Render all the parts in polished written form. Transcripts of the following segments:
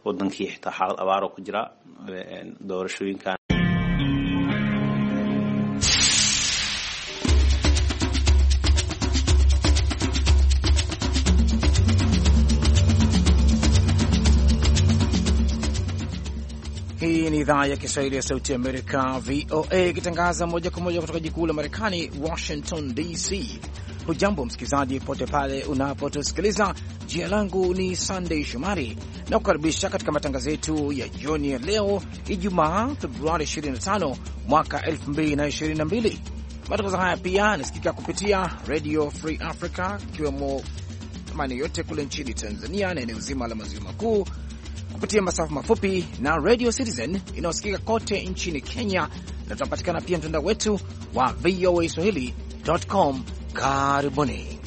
wadankii xitaa xaalad abaaro ku jira doorashooyinkan. Hii ni idhaa ya Kiswahili ya Sauti ya Amerika, VOA, ikitangaza moja kwa moja kutoka jikuu la Marekani, Washington DC. Hujambo msikilizaji pote pale unapotusikiliza. Jina langu ni Sunday Shumari na kukaribisha katika matangazo yetu ya jioni ya leo Ijumaa Februari 25 mwaka 2022. Matangazo haya pia yanasikika kupitia Radio Free Africa ikiwemo maeneo yote kule nchini Tanzania na eneo zima la maziwa makuu, kupitia masafa mafupi na Radio Citizen inayosikika kote nchini Kenya, na tunapatikana pia mtandao wetu wa voaswahili.com. Karibuni.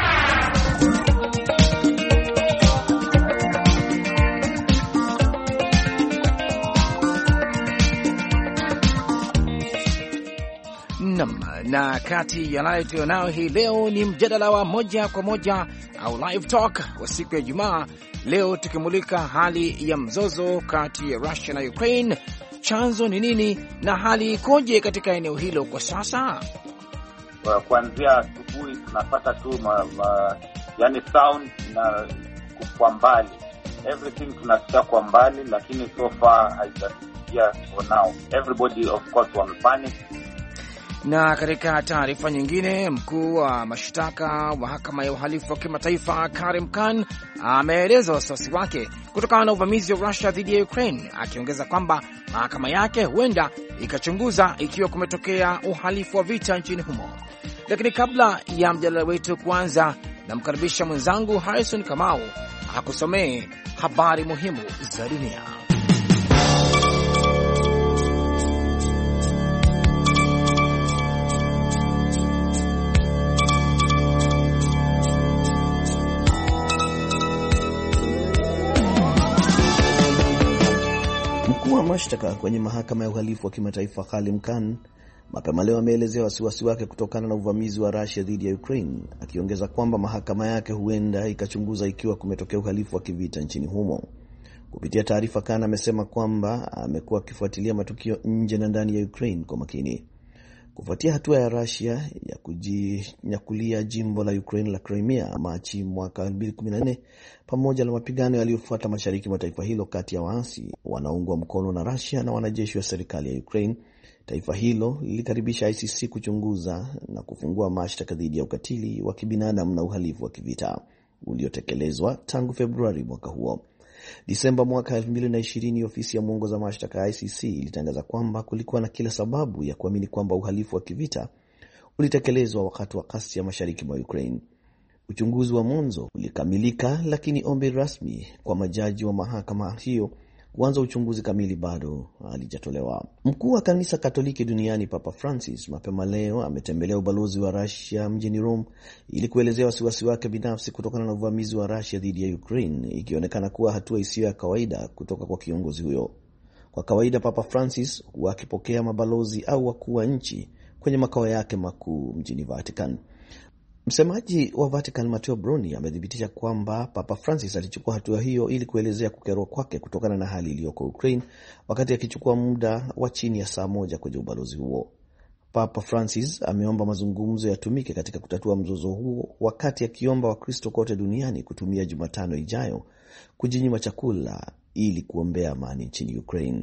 Na kati yanayo tulionayo hii leo ni mjadala wa moja kwa moja au live talk wa siku ya Ijumaa. Leo tukimulika hali ya mzozo kati ya Russia na Ukraine. Chanzo ni nini na hali ikoje katika eneo hilo kwa sasa? Kuanzia asubuhi tunapata tu yani sound na kwa mbali, everything tunasikia kwa mbali, lakini so far haijasikia for now. Everybody of course wamepanic. Na katika taarifa nyingine, mkuu wa mashtaka mahakama ya uhalifu wa kimataifa Karim Khan ameeleza wasiwasi wake kutokana na uvamizi wa Russia dhidi ya Ukraine, akiongeza kwamba mahakama yake huenda ikachunguza ikiwa kumetokea uhalifu wa vita nchini humo. Lakini kabla ya mjadala wetu kuanza, namkaribisha mwenzangu Harrison Kamau akusomee habari muhimu za dunia. Mkuu wa mashtaka kwenye mahakama ya uhalifu wa kimataifa Karim Khan mapema leo ameelezea wasiwasi wake kutokana na uvamizi wa Russia dhidi ya Ukraine, akiongeza kwamba mahakama yake huenda ikachunguza ikiwa kumetokea uhalifu wa kivita nchini humo. Kupitia taarifa, Khan amesema kwamba amekuwa akifuatilia matukio nje na ndani ya Ukraine kwa makini. Kufuatia hatua ya Russia ya kujinyakulia jimbo la Ukraine la Crimea Machi mwaka 2014, pamoja na mapigano yaliyofuata mashariki mwa taifa hilo kati ya waasi wanaoungwa mkono na Russia na wanajeshi wa serikali ya Ukraine, taifa hilo lilikaribisha ICC kuchunguza na kufungua mashtaka dhidi ya ukatili wa kibinadamu na uhalifu wa kivita uliotekelezwa tangu Februari mwaka huo. Disemba mwaka 2020, ofisi ya mwongoza mashtaka ICC ilitangaza kwamba kulikuwa na kila sababu ya kuamini kwamba uhalifu wa kivita ulitekelezwa wakati wa ghasia mashariki mwa Ukraine. Uchunguzi wa mwanzo ulikamilika, lakini ombi rasmi kwa majaji wa mahakama hiyo kuanza uchunguzi kamili bado halijatolewa. Mkuu wa kanisa Katoliki duniani Papa Francis mapema leo ametembelea ubalozi wa Russia mjini Rome ili kuelezea wasiwasi wake binafsi kutokana na uvamizi wa Russia dhidi ya Ukraine, ikionekana kuwa hatua isiyo ya kawaida kutoka kwa kiongozi huyo. Kwa kawaida Papa Francis huwa akipokea mabalozi au wakuu wa nchi kwenye makao yake makuu mjini Vatican. Msemaji wa Vatican Matteo Bruni amethibitisha kwamba Papa Francis alichukua hatua hiyo ili kuelezea kukerwa kwake kutokana na hali iliyoko Ukraine, wakati akichukua muda wa chini ya saa moja kwenye ubalozi huo. Papa Francis ameomba mazungumzo yatumike katika kutatua mzozo huo, wakati akiomba Wakristo kote duniani kutumia Jumatano ijayo kujinyima chakula ili kuombea amani nchini Ukraine.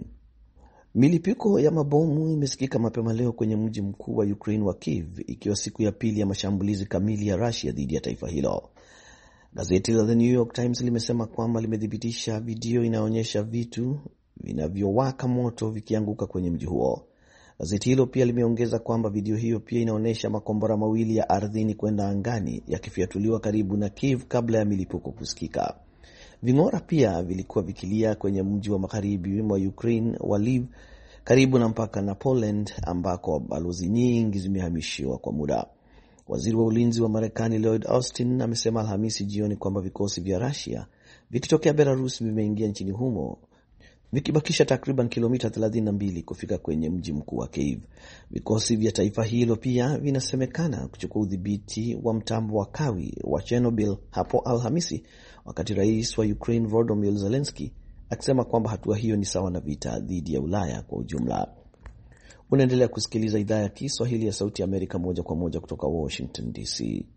Milipuko ya mabomu imesikika mapema leo kwenye mji mkuu wa Ukraine wa Kyiv, ikiwa siku ya pili ya mashambulizi kamili ya Russia dhidi ya taifa hilo. Gazeti la The New York Times limesema kwamba limethibitisha video inaonyesha vitu vinavyowaka moto vikianguka kwenye mji huo. Gazeti hilo pia limeongeza kwamba video hiyo pia inaonyesha makombora mawili ya ardhini kwenda angani yakifiatuliwa karibu na Kyiv kabla ya milipuko kusikika. Ving'ora pia vilikuwa vikilia kwenye mji wa magharibi mwa Ukraine wa Lviv, karibu na mpaka na Poland, ambako balozi nyingi zimehamishiwa kwa muda. Waziri wa ulinzi wa Marekani Lloyd Austin amesema Alhamisi jioni kwamba vikosi vya Russia vikitokea Belarus vimeingia nchini humo, vikibakisha takriban kilomita 32 kufika kwenye mji mkuu wa Kyiv. Vikosi vya taifa hilo pia vinasemekana kuchukua udhibiti wa mtambo wa kawi wa Chernobyl hapo Alhamisi, wakati rais wa Ukraine Volodymyr Zelensky akisema kwamba hatua hiyo ni sawa na vita dhidi ya Ulaya kwa ujumla. Unaendelea kusikiliza idhaa ya Kiswahili ya Sauti ya Amerika moja kwa moja kutoka Washington DC.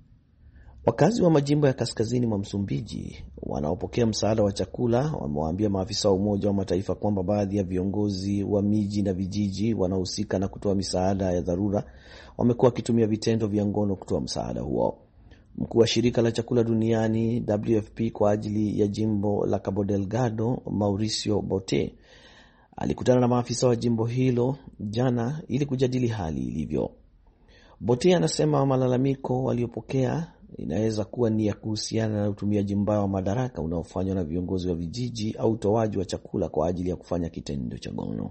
Wakazi wa majimbo ya kaskazini mwa Msumbiji wanaopokea msaada wa chakula wamewaambia maafisa wa Umoja wa Mataifa kwamba baadhi ya viongozi wa miji na vijiji wanaohusika na kutoa misaada ya dharura wamekuwa wakitumia vitendo vya ngono kutoa msaada huo. Mkuu wa shirika la chakula duniani WFP kwa ajili ya jimbo la Cabo Delgado, Mauricio Bote, alikutana na maafisa wa jimbo hilo jana ili kujadili hali ilivyo. Bote anasema malalamiko waliopokea inaweza kuwa ni ya kuhusiana na utumiaji mbaya wa madaraka unaofanywa na viongozi wa vijiji au utoaji wa chakula kwa ajili ya kufanya kitendo cha ngono.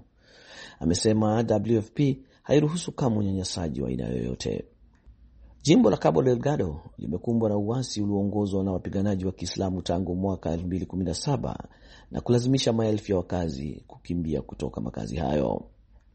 Amesema WFP hairuhusu kama unyanyasaji wa aina yoyote. Jimbo la Cabo Delgado limekumbwa na uasi ulioongozwa na wapiganaji wa Kiislamu tangu mwaka 2017 na kulazimisha maelfu ya wakazi kukimbia kutoka makazi hayo.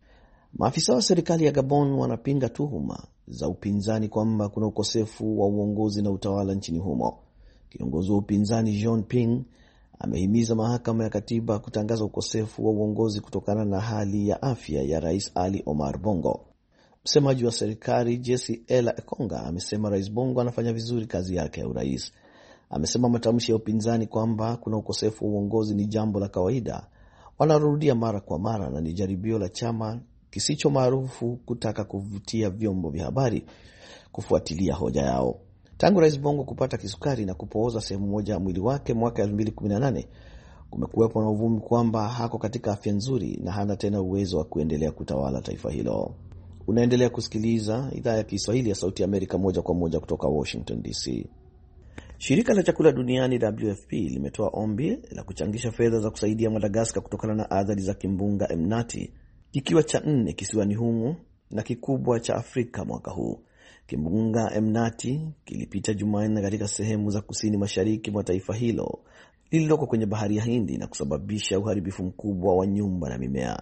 Maafisa wa serikali ya Gabon wanapinga tuhuma za upinzani kwamba kuna ukosefu wa uongozi na utawala nchini humo. Kiongozi wa upinzani Jean Ping amehimiza mahakama ya katiba kutangaza ukosefu wa uongozi kutokana na hali ya afya ya Rais Ali Omar Bongo. Msemaji wa serikali Jesse Ela Ekonga amesema Rais Bongo anafanya vizuri kazi yake ya urais. Amesema matamshi ya upinzani kwamba kuna ukosefu wa uongozi ni jambo la kawaida wanarudia mara kwa mara na ni jaribio la chama kisicho maarufu kutaka kuvutia vyombo vya habari kufuatilia hoja yao. Tangu Rais Bongo kupata kisukari na kupooza sehemu moja ya mwili wake mwaka 2018, kumekuwepo na uvumi kwamba hako katika afya nzuri na hana tena uwezo wa kuendelea kutawala taifa hilo. Unaendelea kusikiliza idhaa ya Kiswahili ya Sauti ya Amerika moja kwa moja kutoka Washington DC. Shirika la chakula duniani WFP limetoa ombi la kuchangisha fedha za kusaidia Madagascar kutokana na athari za kimbunga Emnati, kikiwa cha 4 kisiwani humo na kikubwa cha Afrika mwaka huu. Kimbunga Emnati kilipita Jumanne katika sehemu za kusini mashariki mwa taifa hilo lililoko kwenye bahari ya Hindi na kusababisha uharibifu mkubwa wa nyumba na mimea.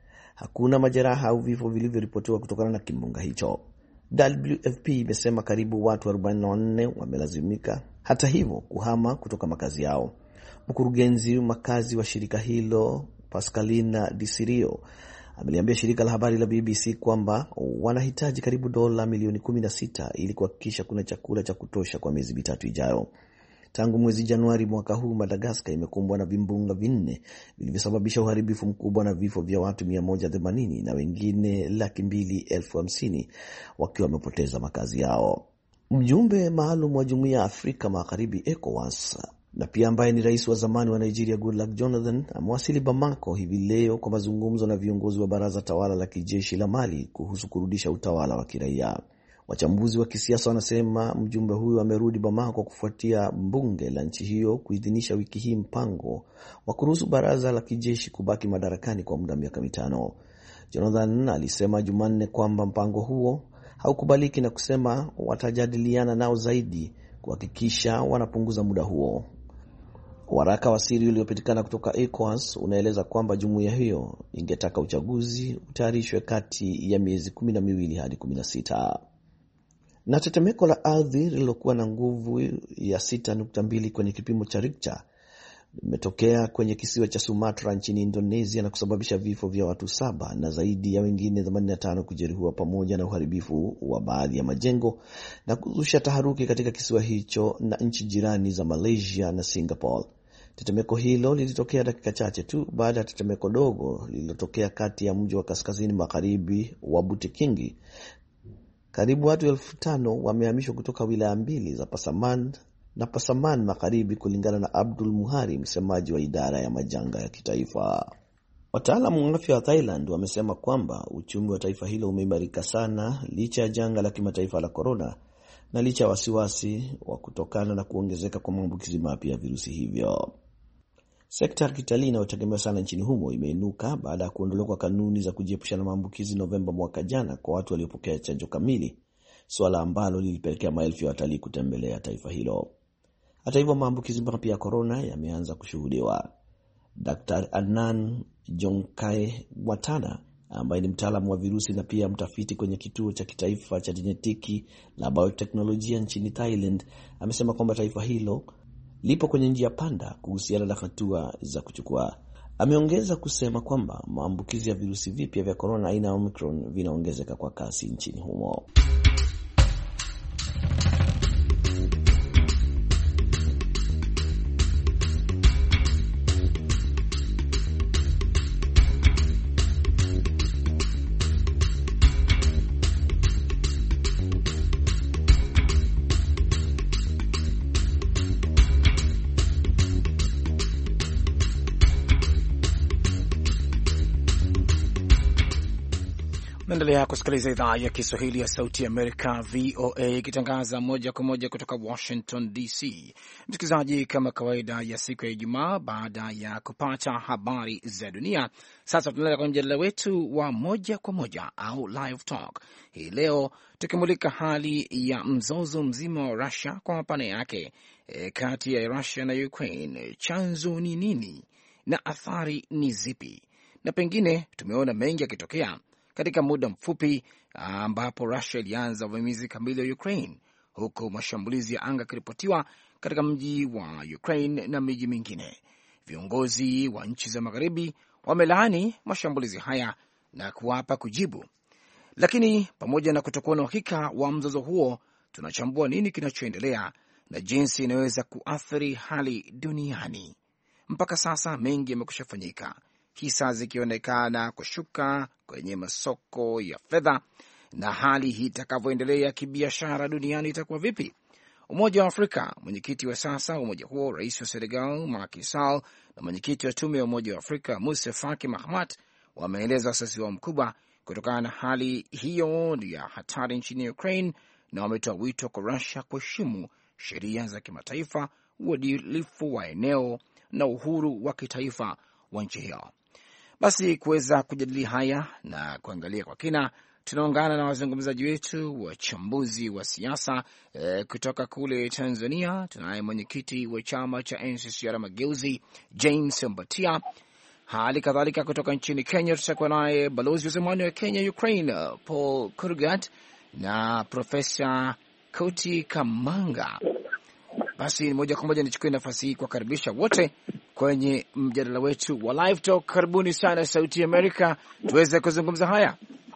Hakuna majeraha au vifo vilivyoripotiwa kutokana na kimbunga hicho. WFP imesema karibu watu 44 wamelazimika hata hivyo kuhama kutoka makazi yao. Mkurugenzi makazi wa shirika hilo Pascalina Di Sirio ameliambia shirika la habari la BBC kwamba wanahitaji karibu dola milioni 16 ili kuhakikisha kuna chakula cha kutosha kwa miezi 3 ijayo. Tangu mwezi Januari mwaka huu, Madagascar imekumbwa na vimbunga 4 vilivyosababisha uharibifu mkubwa na vifo vya watu 180 na wengine 250,000 wakiwa wamepoteza makazi yao. Mjumbe maalum wa Jumuiya ya Afrika Magharibi ECOWAS na pia ambaye ni rais wa zamani wa Nigeria Goodluck Jonathan amewasili Bamako hivi leo kwa mazungumzo na viongozi wa baraza tawala la kijeshi la Mali kuhusu kurudisha utawala wa kiraia. Wachambuzi wa kisiasa wanasema mjumbe huyo amerudi Bamako kufuatia bunge la nchi hiyo kuidhinisha wiki hii mpango wa kuruhusu baraza la kijeshi kubaki madarakani kwa muda wa miaka 5. Jonathan alisema Jumanne kwamba mpango huo haukubaliki na kusema watajadiliana nao zaidi kuhakikisha wanapunguza muda huo. Waraka wa siri uliopatikana kutoka ECOWAS unaeleza kwamba jumuiya hiyo ingetaka uchaguzi utayarishwe kati ya miezi 12 hadi 16. Na tetemeko la ardhi lililokuwa na nguvu ya 6.2 kwenye kipimo cha Richter limetokea kwenye kisiwa cha Sumatra nchini Indonesia na kusababisha vifo vya watu 7 na zaidi ya wengine 85 kujeruhiwa pamoja na uharibifu wa baadhi ya majengo na kuzusha taharuki katika kisiwa hicho na nchi jirani za Malaysia na Singapore. Tetemeko hilo lilitokea dakika chache tu baada ya tetemeko dogo lililotokea kati ya mji wa kaskazini magharibi wa Butikingi. Karibu watu 5,000 wamehamishwa kutoka wilaya 2 za Pasaman na Pasaman Magharibi, kulingana na Abdul Muhari, msemaji wa idara ya majanga ya kitaifa. Wataalamu wa afya wa Thailand wamesema kwamba uchumi wa taifa hilo umeimarika sana licha ya janga la kimataifa la corona na licha ya wasiwasi wa kutokana na kuongezeka kwa maambukizi mapya ya virusi hivyo. Sekta ya kitalii inayotegemewa sana nchini humo imeinuka baada ya kuondolewa kwa kanuni za kujiepusha na maambukizi Novemba mwaka jana kwa watu waliopokea chanjo kamili, swala ambalo lilipelekea maelfu ya watalii kutembelea taifa hilo. Hata hivyo, maambukizi mapya ya corona yameanza kushuhudiwa. Dr. Adnan Jongkai Watana, ambaye ni mtaalamu wa virusi na pia mtafiti kwenye kituo cha kitaifa cha jenetiki na bioteknolojia nchini Thailand, amesema kwamba taifa hilo lipo kwenye njia panda kuhusiana na hatua za kuchukua. Ameongeza kusema kwamba maambukizi ya virusi vipya vya korona aina ya Omicron vinaongezeka kwa kasi nchini humo. Naendelea kusikiliza idhaa ya Kiswahili ya Sauti ya Amerika, VOA, ikitangaza moja kwa moja kutoka Washington DC. Msikilizaji, kama kawaida ya siku ya Ijumaa, baada ya kupata habari za dunia, sasa tunaendelea kwenye mjadala wetu wa moja kwa moja au live talk, hii leo tukimulika hali ya mzozo mzima wa Russia kwa mapana yake, kati ya Russia na Ukraine. Chanzo ni nini na athari ni zipi? Na pengine tumeona mengi yakitokea katika muda mfupi ambapo Russia ilianza uvamizi kamili wa Ukraine, huku mashambulizi ya anga yakiripotiwa katika mji wa Ukraine na miji mingine. Viongozi wa nchi za magharibi wamelaani mashambulizi haya na kuwapa kujibu. Lakini pamoja na kutokuwa na uhakika wa mzozo huo, tunachambua nini kinachoendelea na jinsi inaweza kuathiri hali duniani. Mpaka sasa mengi yamekusha fanyika, hisa zikionekana kushuka kwenye masoko ya fedha, na hali hii itakavyoendelea kibiashara duniani itakuwa vipi? Umoja wa Afrika, mwenyekiti wa sasa wa umoja huo, rais wa Senegal Macky Sall, na mwenyekiti wa tume ya Umoja wa Afrika Moussa Faki Mahamat wameeleza wasiwasi wao mkubwa kutokana na hali hiyo ya hatari nchini Ukraine, na wametoa wito kwa Russia kuheshimu sheria za kimataifa, uadilifu wa eneo na uhuru wa kitaifa wa nchi hiyo. Basi kuweza kujadili haya na kuangalia kwa kina, tunaungana na wazungumzaji wetu, wachambuzi wa siasa kutoka kule Tanzania. Tunaye mwenyekiti wa chama cha NCCR Mageuzi James Mbatia. Hali kadhalika kutoka nchini Kenya tutakuwa naye balozi wa zamani wa Kenya Ukraine Paul Kurgat na Profesa Koti Kamanga. Basi moja kwa moja nichukue nafasi hii kuwakaribisha wote kwenye mjadala wetu wa live talk. Karibuni sana Sauti ya Amerika tuweze kuzungumza haya.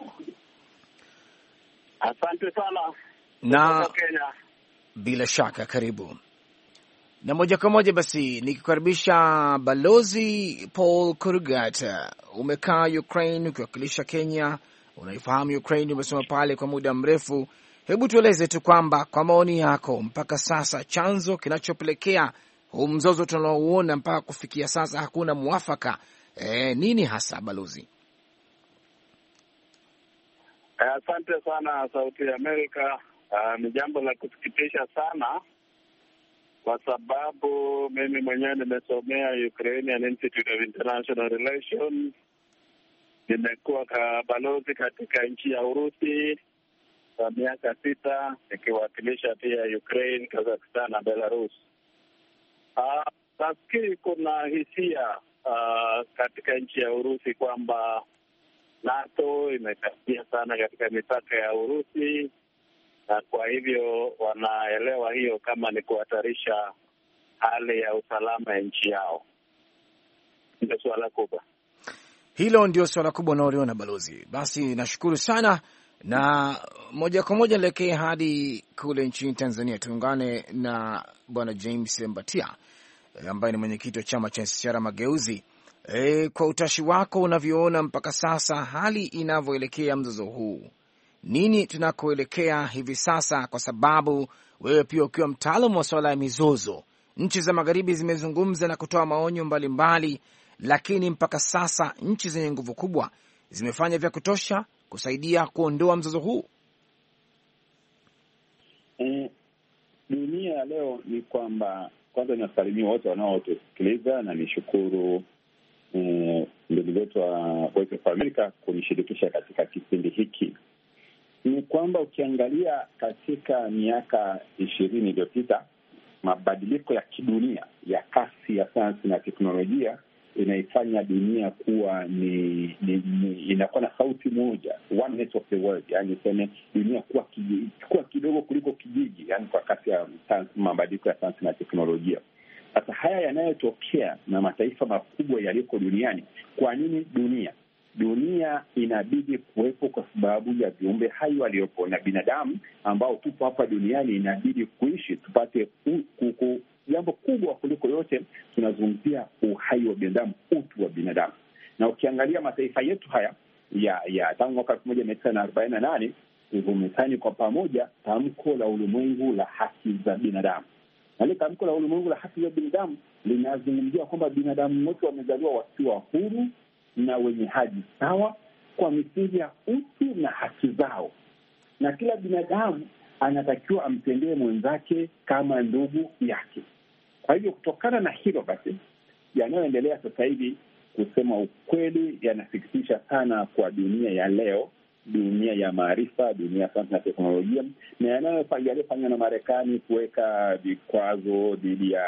Asante sana. Na bila shaka karibu. Na moja kwa moja basi nikikaribisha balozi Paul Kurgat. Umekaa Ukraine ukiwakilisha Kenya, unaifahamu Ukraine, umesoma pale kwa muda mrefu. Hebu tueleze tu kwamba kwa maoni yako mpaka sasa chanzo kinachopelekea huu mzozo tunaouona mpaka kufikia sasa hakuna muafaka, nini hasa balozi? Asante sana Sauti ya Amerika. Ni jambo la kusikitisha sana kwa sababu mimi mwenyewe nimesomea Ukrainian Institute of International Relations. Nimekuwa balozi katika nchi ya Urusi kwa miaka 6 nikiwakilisha pia Ukraine, Kazakhstan na Belarus. Nafikiri kuna hisia katika nchi ya Urusi kwamba NATO imekaribia sana katika mipaka ya Urusi, na kwa hivyo wanaelewa hiyo kama ni kuhatarisha hali ya usalama ya nchi yao. Ndio swala kubwa. Hilo ndio swala kubwa unaoliona balozi. Basi nashukuru sana, na moja kwa moja nielekee hadi kule nchini Tanzania. Tuungane na bwana James Mbatia ambaye ni mwenyekiti wa chama cha NCCR Mageuzi. Kwa utashi wako unavyoona mpaka sasa hali inavyoelekea mzozo huu, nini tunakoelekea hivi sasa? Kwa sababu wewe pia ukiwa mtaalamu wa swala ya mizozo, nchi za magharibi zimezungumza na kutoa maonyo mbalimbali, lakini mpaka sasa nchi zenye nguvu kubwa zimefanya vya kutosha kusaidia kuondoa mzozo huu? Dunia ya leo ni kwamba kwanza ninasalimia wote wanaotusikiliza na nishukuru ndugu zetu wa Voice of America kunishirikisha katika kipindi hiki. Ni kwamba ukiangalia katika miaka 20 iliyopita, mabadiliko ya kidunia ya kasi ya sayansi na teknolojia inaifanya dunia kuwa inakuwa na sauti moja, oneness of the world, yani sema dunia kuwa kidogo kuliko kijiji, yani kwa kasi ya mabadiliko ya sayansi na teknolojia. Sasa haya yanayotokea na mataifa makubwa yaliyoko duniani, kwa nini dunia inabidi kuwepo? Kwa sababu ya viumbe hai waliopo, na binadamu ambao tupo hapa duniani inabidi kuishi, tupate jambo kubwa kuliko yote, tunazungumzia uhai wa binadamu, utu wa binadamu. Na ukiangalia mataifa yetu haya ya tangu mwaka 1948 tumesaini kwa pamoja tamko la ulimwengu la haki za binadamu. Na ile tamko la ulimwengu la haki za binadamu linazungumzia kwamba binadamu wote wamezaliwa wakiwa huru na wenye haki sawa kwa misingi ya utu na haki zao, na kila binadamu anatakiwa amtendee mwenzake kama ndugu yake. Kwa hivyo kutokana na hilo basi, yanayoendelea sasa hivi, kusema ukweli, yanasikitisha sana kwa dunia ya leo, dunia ya maarifa, dunia ya sayansi na teknolojia, na yanayofanywa na Marekani kuweka vikwazo dhidi ya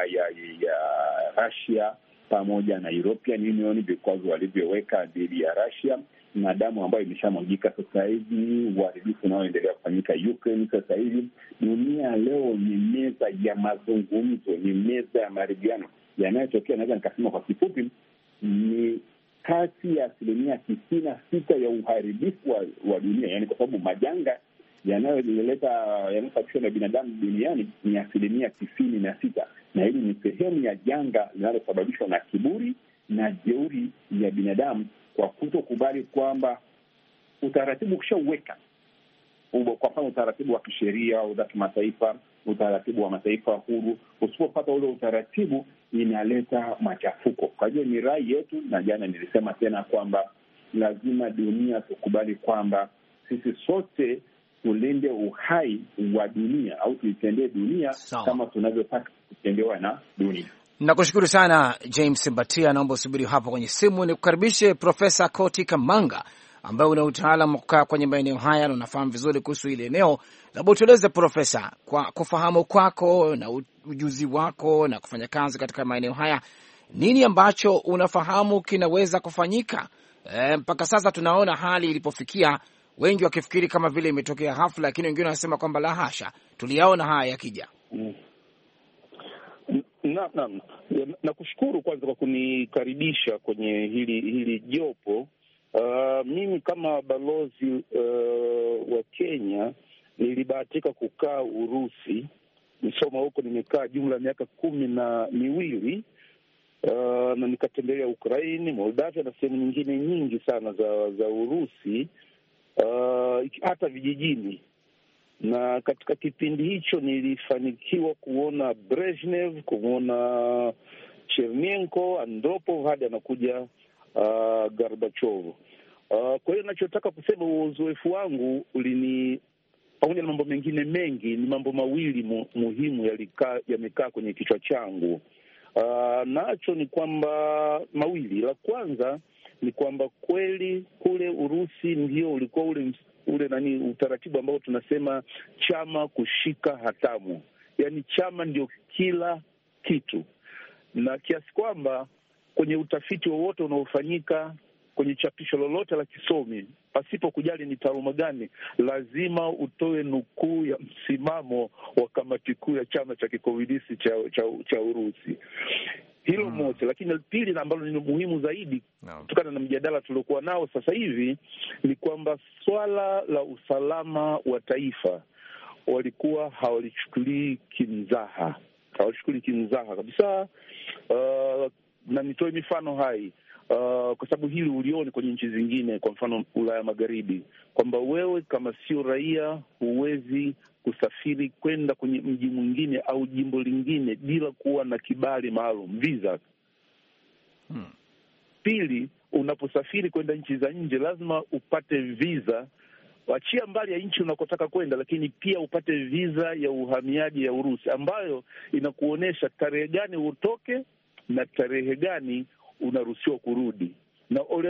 Russia pamoja na European Union, vikwazo walivyoweka dhidi ya Russia, na damu ambayo imeshamwagika sasa hivi, uharibifu unaoendelea kufanyika Ukraine sasa hivi. Dunia leo ni meza ya mazungumzo, ni meza ya maridhiano. Yanayotokea, naweza nikasema kwa kifupi, ni kati ya 96% ya uharibifu wa dunia, yani kwa sababu majanga yanayosababishwa na binadamu duniani ni 96%, na hili ni sehemu ya janga linalosababishwa na kiburi na jeuri ya binadamu kwa kutokubali kwamba utaratibu ukishauweka, kwa mfano utaratibu wa kisheria au za kimataifa, utaratibu wa mataifa huru, usipopata ule utaratibu inaleta machafuko. Kwa hiyo ni rai yetu, na jana nilisema tena kwamba lazima dunia tukubali kwamba sisi sote tulinde uhai wa dunia, au tuitendee dunia kama tunavyotaka kutendewa na dunia. Nakushukuru sana James Mbatia, naomba usubiri hapo kwenye simu. Nikukaribishe Profesa Koti Kamanga ambaye una utaalamu wa kukaa kwenye maeneo haya na unafahamu vizuri kuhusu ile eneo. Labda utueleze Profesa, kwa kufahamu kwako na ujuzi wako na kufanya kazi katika maeneo haya, nini ambacho unafahamu kinaweza kufanyika? Mpaka sasa tunaona hali ilipofikia, wengi wakifikiri kama vile imetokea ghafla, lakini wengine wanasema kwamba la hasha, tuliyaona haya yakija. Nakushukuru kwanza kwa kunikaribisha kwenye hili jopo. Mimi kama balozi wa Kenya nilibahatika kukaa Urusi, nisoma huko, nimekaa jumla miaka 12, na nikatembelea Ukraini, Moldavia na sehemu nyingine nyingi sana za Urusi, hata vijijini. Na katika kipindi hicho nilifanikiwa kuona Brezhnev, kuona Chernenko, Andropov, hadi anakuja Gorbachev. Kwa hiyo nachotaka kusema, uzoefu wangu pamoja na mambo mengine mengi, ni mambo mawili muhimu yamekaa kwenye kichwa changu. Nacho ni kwamba mawili. La kwanza ni kwamba kweli kule Urusi ndio ulikuwa ule utaratibu ambao tunasema chama kushika hatamu, yaani chama ndio kila kitu, na kiasi kwamba kwenye utafiti wowote unaofanyika, kwenye chapisho lolote la kisomi, pasipo kujali ni taaluma gani, lazima utoe nukuu ya msimamo wa kamati kuu ya chama cha kikomunisti cha Urusi. Hilo moja. Lakini pili, ambalo ni muhimu zaidi kutokana na mjadala tuliokuwa nao sasa hivi, ni kwamba swala la usalama wa taifa walikuwa hawalichukulii kimzaha kabisa. Na nitoe mifano hai, kwa sababu hili ulioni kwenye nchi zingine, kwa mfano Ulaya Magharibi, kwamba wewe kama sio raia huwezi kusafiri kwenda kwenye mji mwingine au jimbo lingine bila kuwa na kibali maalum, visa. Pili, unaposafiri kwenda nchi za nje lazima upate visa, achia mbali ya nchi unakotaka kwenda, lakini pia upate visa ya uhamiaji ya Urusi, ambayo inakuonyesha tarehe gani utoke na tarehe gani unaruhusiwa kurudi. Na ole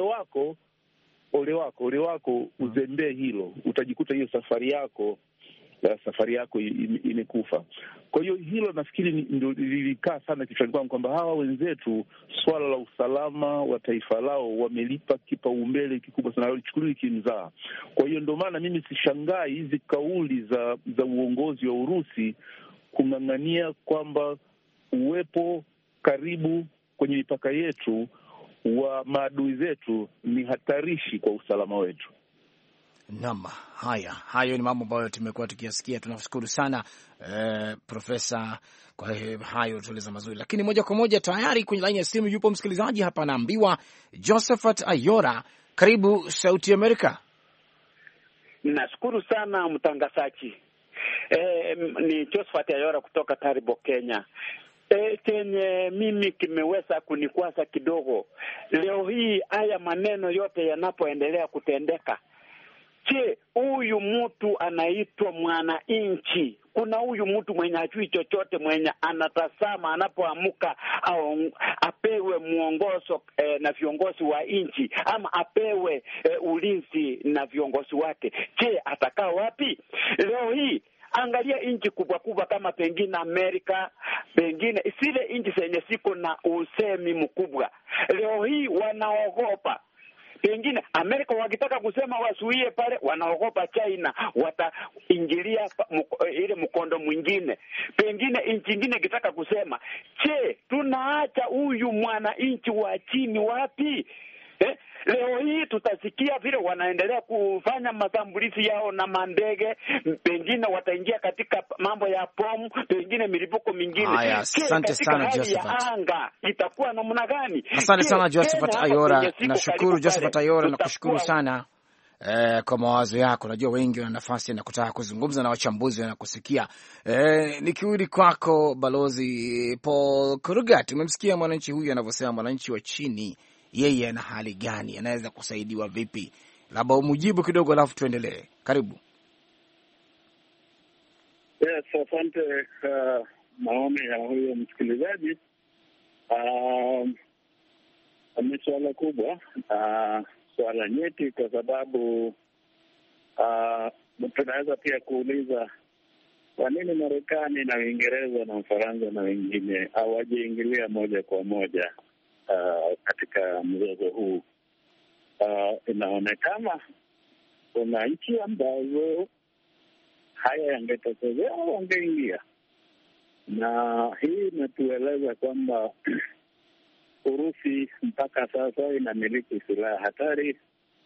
wako uzembee hilo, utajikuta hiyo safari yako imekufa. Kwa hiyo hilo nafikiri ndio lilikaa sana kichwani kwangu, kwamba hawa wenzetu swala la usalama wa taifa lao wamelipa kipaumbele kikubwa sana, walichukuliwa kimzaa. Kwa hiyo ndio maana mimi sishangai hizi kauli za uongozi wa Urusi kung'ang'ania kwamba uwepo karibu kwenye mipaka yetu wa maadui zetu ni hatarishi kwa usalama wetu. Naam, hayo ni mambo ambayo tumekuwa tukiyasikia. Tunashukuru sana Profesa kwa hayo tueleza mazuri, lakini moja kwa moja tayari kwenye laini ya simu yupo msikilizaji hapa, anaambiwa Josephat Ayora. Karibu Sauti Amerika. Nashukuru sana mtangazaji. Ni Josephat Ayora kutoka Taribo, Kenya. Chenye mimi kimeweza kunikwaza kidogo leo hii, haya maneno yote yanapoendelea kutendeka, je, huyu mtu anaitwa mwananchi? Kuna huyu mtu mwenye hajui chochote, mwenye anatazama anapoamka au apewe mwongozo na viongozi wa nchi, ama apewe ulinzi na viongozi wake. Je, atakaa wapi? Leo hii angalia nchi kubwa kubwa kama pengine Amerika, pengine zile nchi zenye siko na usemi mkubwa, leo hii wanaogopa. Pengine Amerika wakitaka kusema wasuie pale, wanaogopa China wataingilia ile mkondo mwingine. Pengine nchi nyingine ikitaka kusema, je, tunaacha huyu mwananchi wa chini wapi? Leo hii tutasikia vile wanaendelea kufanya mashambulizi yao na mandege, pengine wataingia katika mambo ya bomu, pengine milipuko mingine. Asante sana Josephat. Anga itakuwa namna gani? Asante sana Josephat Ayora. Nashukuru Josephat Ayora, nakushukuru sana kwa mawazo yako. Najua wengi wana nafasi na kutaka kuzungumza na wachambuzi wanakusikia. Nikirudi kwako Balozi Paul Kurugat, umemsikia mwananchi huyu anavyosema, mwananchi wa chini yeye ana hali gani, anaweza kusaidiwa vipi? Labda umujibu kidogo alafu tuendelee. Karibu. Yes, asante. Maoni ya huyo msikilizaji ni swala kubwa, swala nyeti, kwa sababu tunaweza pia kuuliza kwa nini Marekani na Uingereza na Ufaransa na wengine hawajaingilia moja kwa moja katika mzozo huu. Inaonekana kuna nchi ambazo haya yangetokezea wangeingia, na hii imetueleza kwamba Urusi mpaka sasa inamiliki silaha hatari.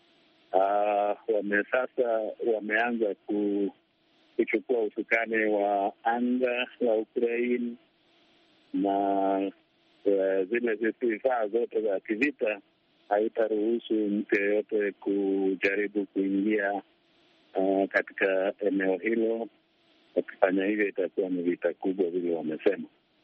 Wameanza kuchukua usukani wa anga la Ukraine, na zile vifaa zote za kivita haitaruhusu mtu yeyote kujaribu kuingia katika eneo hilo. Wakifanya hivyo itakuwa ni vita kubwa vile wamesema.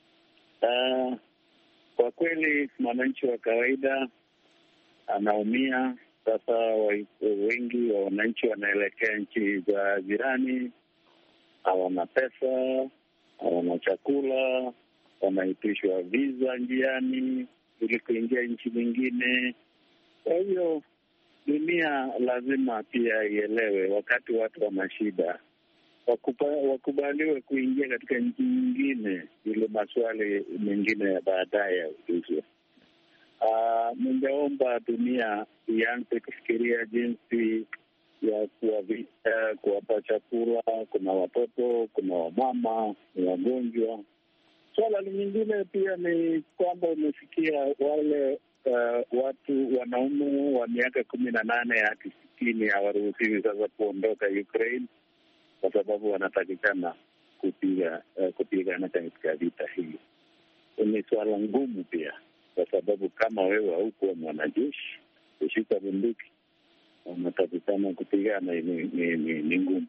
Kwa kweli mwananchi wa kawaida anaumia. Sasa wengi wa wananchi wanaelekea nchi za jirani, hawana pesa, hawana chakula, wanaitishwa visa njiani ili kuingia nchi nyingine. Kwa hiyo dunia lazima pia ielewe, wakati watu wana shida wakubaliwe kuingia katika nchi nyingine, ili maswali mengine ya baadaye yaulizwe. Ningeomba dunia ianze kufikiria jinsi ya kuwapa chakula. Kuna watoto, kuna wamama, ni wagonjwa. Swala lingine pia ni kwamba umesikia wale watu wanaume wa miaka 18 hadi 60 hawaruhusiwi sasa kuondoka Ukraine, kwa sababu wanatakikana kupigana katika vita hii. Ni swala ngumu pia, kwa sababu kama wewe haukuwa mwanajeshi kushika bunduki, wanatakikana kupigana, ni ngumu.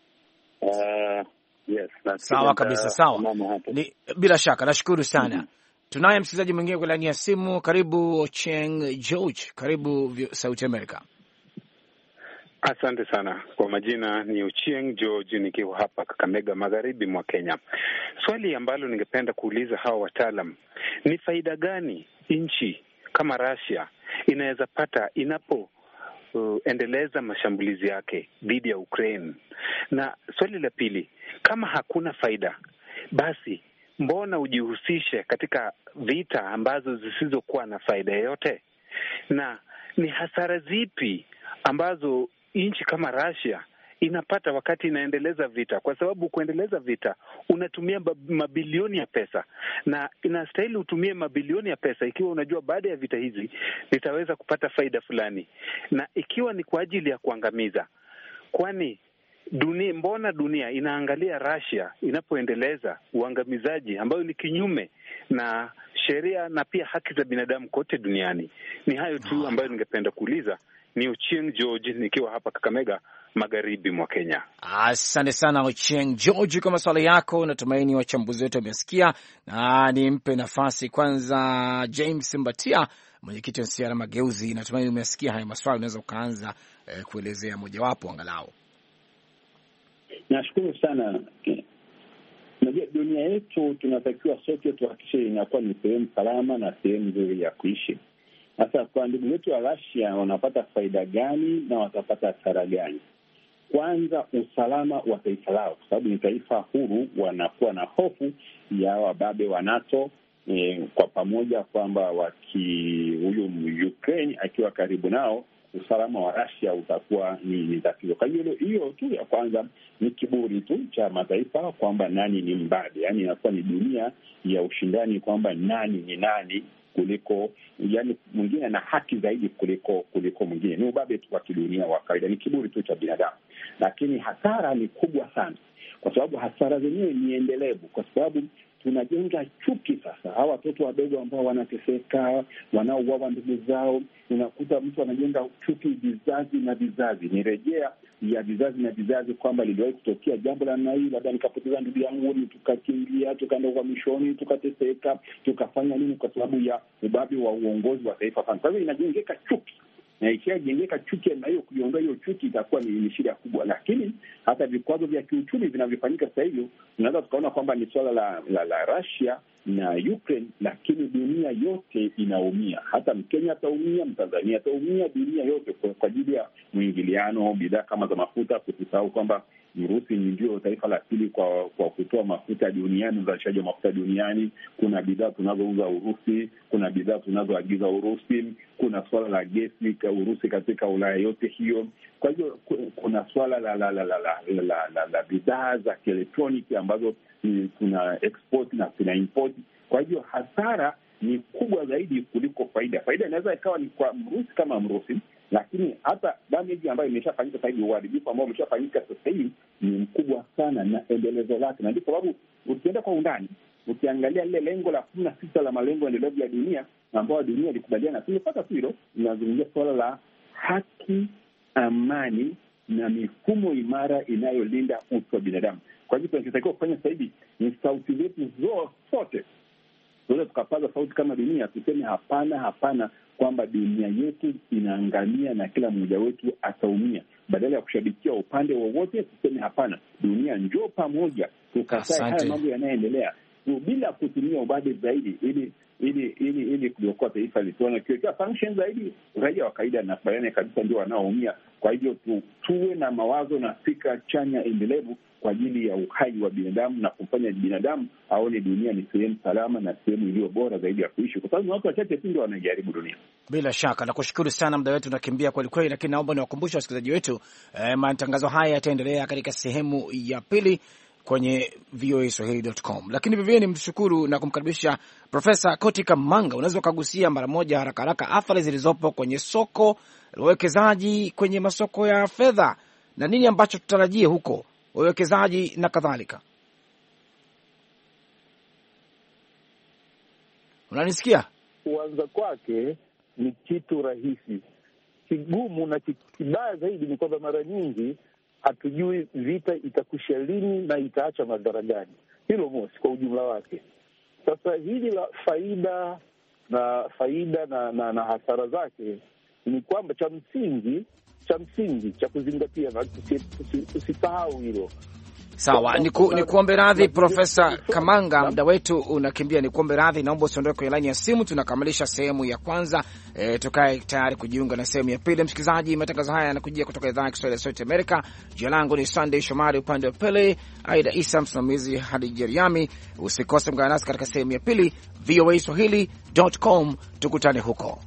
Yes, sawa kabisa, sawa. Bila shaka nashukuru sana. Tunaye msikilizaji mwingine kwa laini ya simu. Karibu Ochieng George, karibu Sauti America. Asante sana. Kwa majina ni Ochieng George, nikiwa hapa Kakamega, magharibi mwa Kenya. Swali ambalo ningependa kuuliza hawa wataalam, ni faida gani nchi kama Russia inaweza pata inapoendeleza mashambulizi yake dhidi ya Ukraine? Na swali la pili, kama hakuna faida, basi mbona ujihusishe katika vita ambazo zisizokuwa na faida yoyote? Na ni hasara zipi ambazo nchi kama Russia inapata wakati inaendeleza vita, kwa sababu kuendeleza vita unatumia mabilioni ya pesa, na inastahili utumie mabilioni ya pesa ikiwa unajua baada ya vita hizi nitaweza kupata faida fulani, na ikiwa ni kwa ajili ya kuangamiza. Kwani mbona dunia inaangalia Russia inapoendeleza uangamizaji ambayo ni kinyume na sheria na pia haki za binadamu kote duniani? Ni hayo tu ambayo ningependa kuuliza. Ni Ochieng George nikiwa hapa Kakamega, magharibi mwa Kenya. Asante sana Ochieng George kwa maswali yako. Natumaini wachambuzi wetu wamesikia, na nimpe nafasi kwanza James Mbatia, mwenyekiti wa CR Mageuzi. Natumaini umesikia haya maswali, unaweza ukaanza kuelezea mojawapo angalau. Nashukuru sana. Najua dunia yetu tunatakiwa sote tuhakikishe inakuwa ni sehemu salama na sehemu nzuri ya kuishi. Sasa kwa ndugu wetu wa Russia, wanapata faida gani na watapata hasara gani? Kwanza, usalama wa taifa lao, kwa sababu ni taifa huru. Wanakuwa na hofu ya wababe wa NATO kwa pamoja, kwamba huyu Ukraine akiwa karibu nao, usalama wa Russia utakuwa ni tatizo. Kwa hiyo tu ya kwanza ni kiburi tu cha mataifa kwamba nani ni mbabe, yaani inakuwa ni dunia ya ushindani kwamba nani ni nani kuliko, yani mwingine ana haki zaidi kuliko mwingine. Ni ubabe tu wa kidunia wa kawaida, ni kiburi tu cha binadamu. Lakini hasara ni kubwa sana, kwa sababu hasara zenyewe ni endelevu, kwa sababu tunajenga chuki. Sasa hawa watoto wadogo ambao wanateseka, wanaouawa ndugu zao, unakuta mtu anajenga chuki vizazi na vizazi. Ni rejea ya vizazi na vizazi kwamba liliwahi kutokea jambo la namna hii, labda nikapoteza ndugu yangu, tukakimbia, tukaenda uhamishoni, tukateseka, tukafanya nini, kwa sababu ya ubabe wa uongozi wa taifa. Kwa hivyo inajengeka chuki, na ikijengeka chuki, na hiyo kuiondoa hiyo chuki itakuwa ni shida kubwa. Lakini hata vikwazo vya kiuchumi vinavyofanyika sasa hivi, tunaweza tukaona kwamba ni swala la Russia na Ukraine, lakini dunia yote inaumia. Hata Mkenya ataumia, Mtanzania ataumia, dunia yote, kwa ajili ya mwingiliano. Bidhaa kama za mafuta, kusisahau kwamba Urusi ndio taifa la pili kwa kutoa mafuta duniani, uzalishaji wa mafuta duniani. Kuna bidhaa tunazouza Urusi, kuna bidhaa tunazoagiza Urusi, kuna swala la gesi Urusi katika Ulaya yote hiyo. Kwa hiyo kuna swala la bidhaa za kielektroniki ambazo tuna export na tuna import. Kwa hiyo hasara ni kubwa zaidi kuliko faida. Faida inaweza ikawa ni kwa Mrusi kama Mrusi, lakini hata damage ambayo imeshafanyika sasa hivi, uharibifu ambao umeshafanyika sasa hivi ni mkubwa sana, na endelezo lake. Na ndio sababu ukienda kwa undani, ukiangalia lile lengo la 16 la malengo endelevu ya dunia ambayo dunia ilikubaliana, tumepata hilo, linazungumzia swala la haki, amani na mifumo imara inayolinda utu wa binadamu. Kwa hivyo tunatakiwa kufanya sasa hivi ni sauti zetu zote tuweze tukapaza sauti kama dunia, tuseme hapana kwamba dunia yetu inaangamia na kila mmoja wetu ataumia. Badala ya kushabikia upande wowote, tuseme hapana, dunia njoo pamoja, tukatae haya mambo yanayoendelea bila kutumia ubabe zaidi, ili kuliokoa taifa lisione kiwekea function zaidi. Raia wa kawaida na bayana kabisa ndio wanaoumia. Kwa hivyo tuwe na mawazo na fikra chanya endelevu kwa ajili ya uhai wa binadamu, na kumfanya binadamu aone dunia ni sehemu salama na sehemu iliyo bora zaidi ya kuishi, kwa sababu ni watu wachache tu ndio wanajaribu dunia. Bila shaka nakushukuru sana, muda wetu unakimbia kweli kweli, lakini naomba niwakumbushe wasikilizaji wetu matangazo haya yataendelea katika sehemu ya pili kwenye voaswahili.com. Lakini vivyo nimshukuru na kumkaribisha Profesa Koti Kamanga. Unaweza ukagusia mara moja haraka athari zilizopo kwenye soko la uwekezaji, kwenye masoko ya fedha, na nini ambacho tutarajie huko uwekezaji na kadhalika? Unanisikia? Kuanza kwake ni kitu rahisi. Kigumu na kibaya zaidi ni kwamba mara nyingi hatujui vita itakwisha lini na itaacha madhara gani. Hilo mosi kwa ujumla wake. Sasa hili la faida na hasara zake ni kwamba cha msingi cha kuzingatia, na tusisahau hilo. Sawa, ni kuombe radhi Profesa Kamanga, muda wetu unakimbia. Ni kuombe radhi, naomba usiondoke kwenye laini ya simu. Tunakamilisha sehemu ya kwanza, tukae tayari kujiunga na sehemu ya pili. Msikilizaji, matangazo haya yanakujia kutoka idhaa ya Kiswahili ya Sauti Amerika. Jina langu ni Sunday Shomari, upande wa pili Aida Isa, msimamizi Hadija Riami. Usikose mgana nasi katika sehemu ya pili, voaswahili.com. Tukutane huko.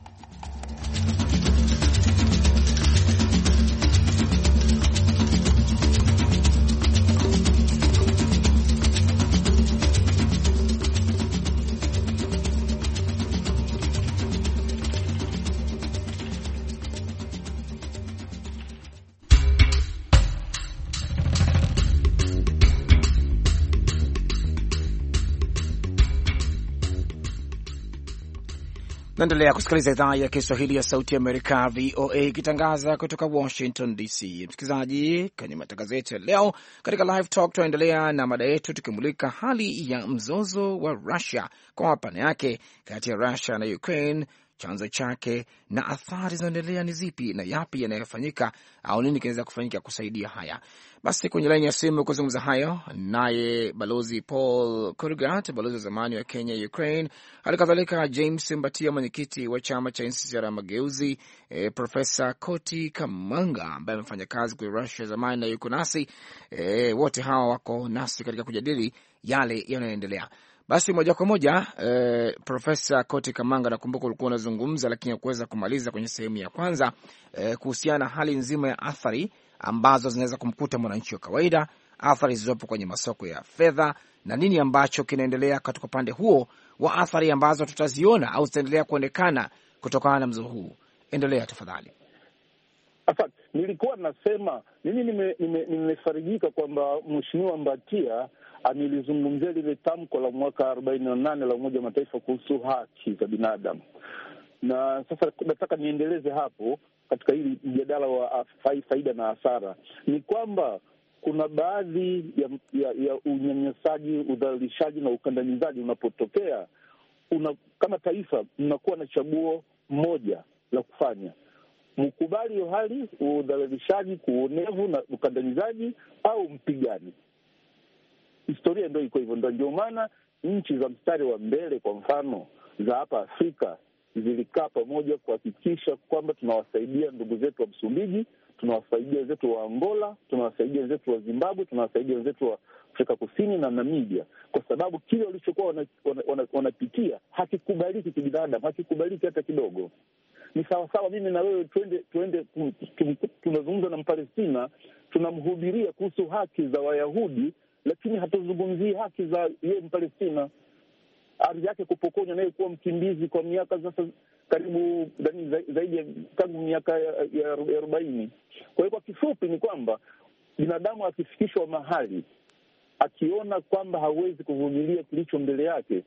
Naendelea kusikiliza idhaa ya Kiswahili ya Sauti Amerika, VOA, ikitangaza kutoka Washington DC. Msikilizaji, kwenye matangazo yetu ya leo katika Live Talk tunaendelea na mada yetu tukimulika hali ya mzozo wa Russia kwa mapana yake kati ya Russia na Ukraine, chanzo chake na athari zinaendelea ni zipi na yapi yanayofanyika au nini kinaweza kufanyika kusaidia haya. Basi kwenye laini ya simu kuzungumza hayo naye Balozi Paul Kurgat, balozi wa zamani wa Kenya Ukraine, halikadhalika James Mbatia, mwenyekiti wa chama cha NCCR Mageuzi, Profesa Koti Kamanga ambaye amefanya kazi kwa Russia zamani na yuko nasi. Wote hawa wako nasi katika kujadili yale yanayoendelea. Basi moja kwa moja, Profesa Koti Kamanga, nakumbuka ulikuwa unazungumza lakini hukuweza kumaliza kwenye sehemu ya kwanza kuhusiana na hali nzima ya athari ambazo zinaweza kumkuta mwananchi wa kawaida, athari zilizopo kwenye masoko ya fedha na nini ambacho kinaendelea katika upande huo wa athari ambazo tutaziona au zitaendelea kuonekana kutokana na mzozo huu. Endelea tafadhali. Asante. Nilikuwa nasema mimi nimefarijika kwamba Mheshimiwa Mbatia amelizungumzia lile tamko la mwaka 48 la Umoja wa Mataifa kuhusu haki za binadamu, na sasa nataka niendeleze hapo katika hili mjadala wa faida na hasara. Ni kwamba kuna baadhi ya unyanyasaji, udhalilishaji na ukandamizaji unapotokea, kama taifa mnakuwa na chaguo moja la kufanya: mkubali hiyo hali, udhalilishaji, kuonevu na ukandamizaji, au mpigani. Historia ndio iko hivyo. Ndio maana nchi za mstari wa mbele, kwa mfano za hapa Afrika, zilikaa pamoja kuhakikisha kwamba tunawasaidia ndugu zetu wa Msumbiji, tunawasaidia wenzetu wa Angola, tunawasaidia wenzetu wa Zimbabwe, tunawasaidia wenzetu wa Afrika Kusini na Namibia, kwa sababu kile walichokuwa wanapitia hakikubaliki kibinadamu, hakikubaliki hata kidogo. Ni sawasawa mimi na wewe tuende tunazungumza na Mpalestina, tunamhubiria kuhusu haki za Wayahudi, lakini hatuzungumzii haki za yeye Mpalestina, ardhi yake kupokonywa, naye kuwa mkimbizi kwa miaka sasa karibu zaidi ya tangu miaka ya 40. Kwa hiyo kwa kifupi ni kwamba binadamu akifikishwa mahali akiona kwamba hawezi kuvumilia kilicho mbele yake,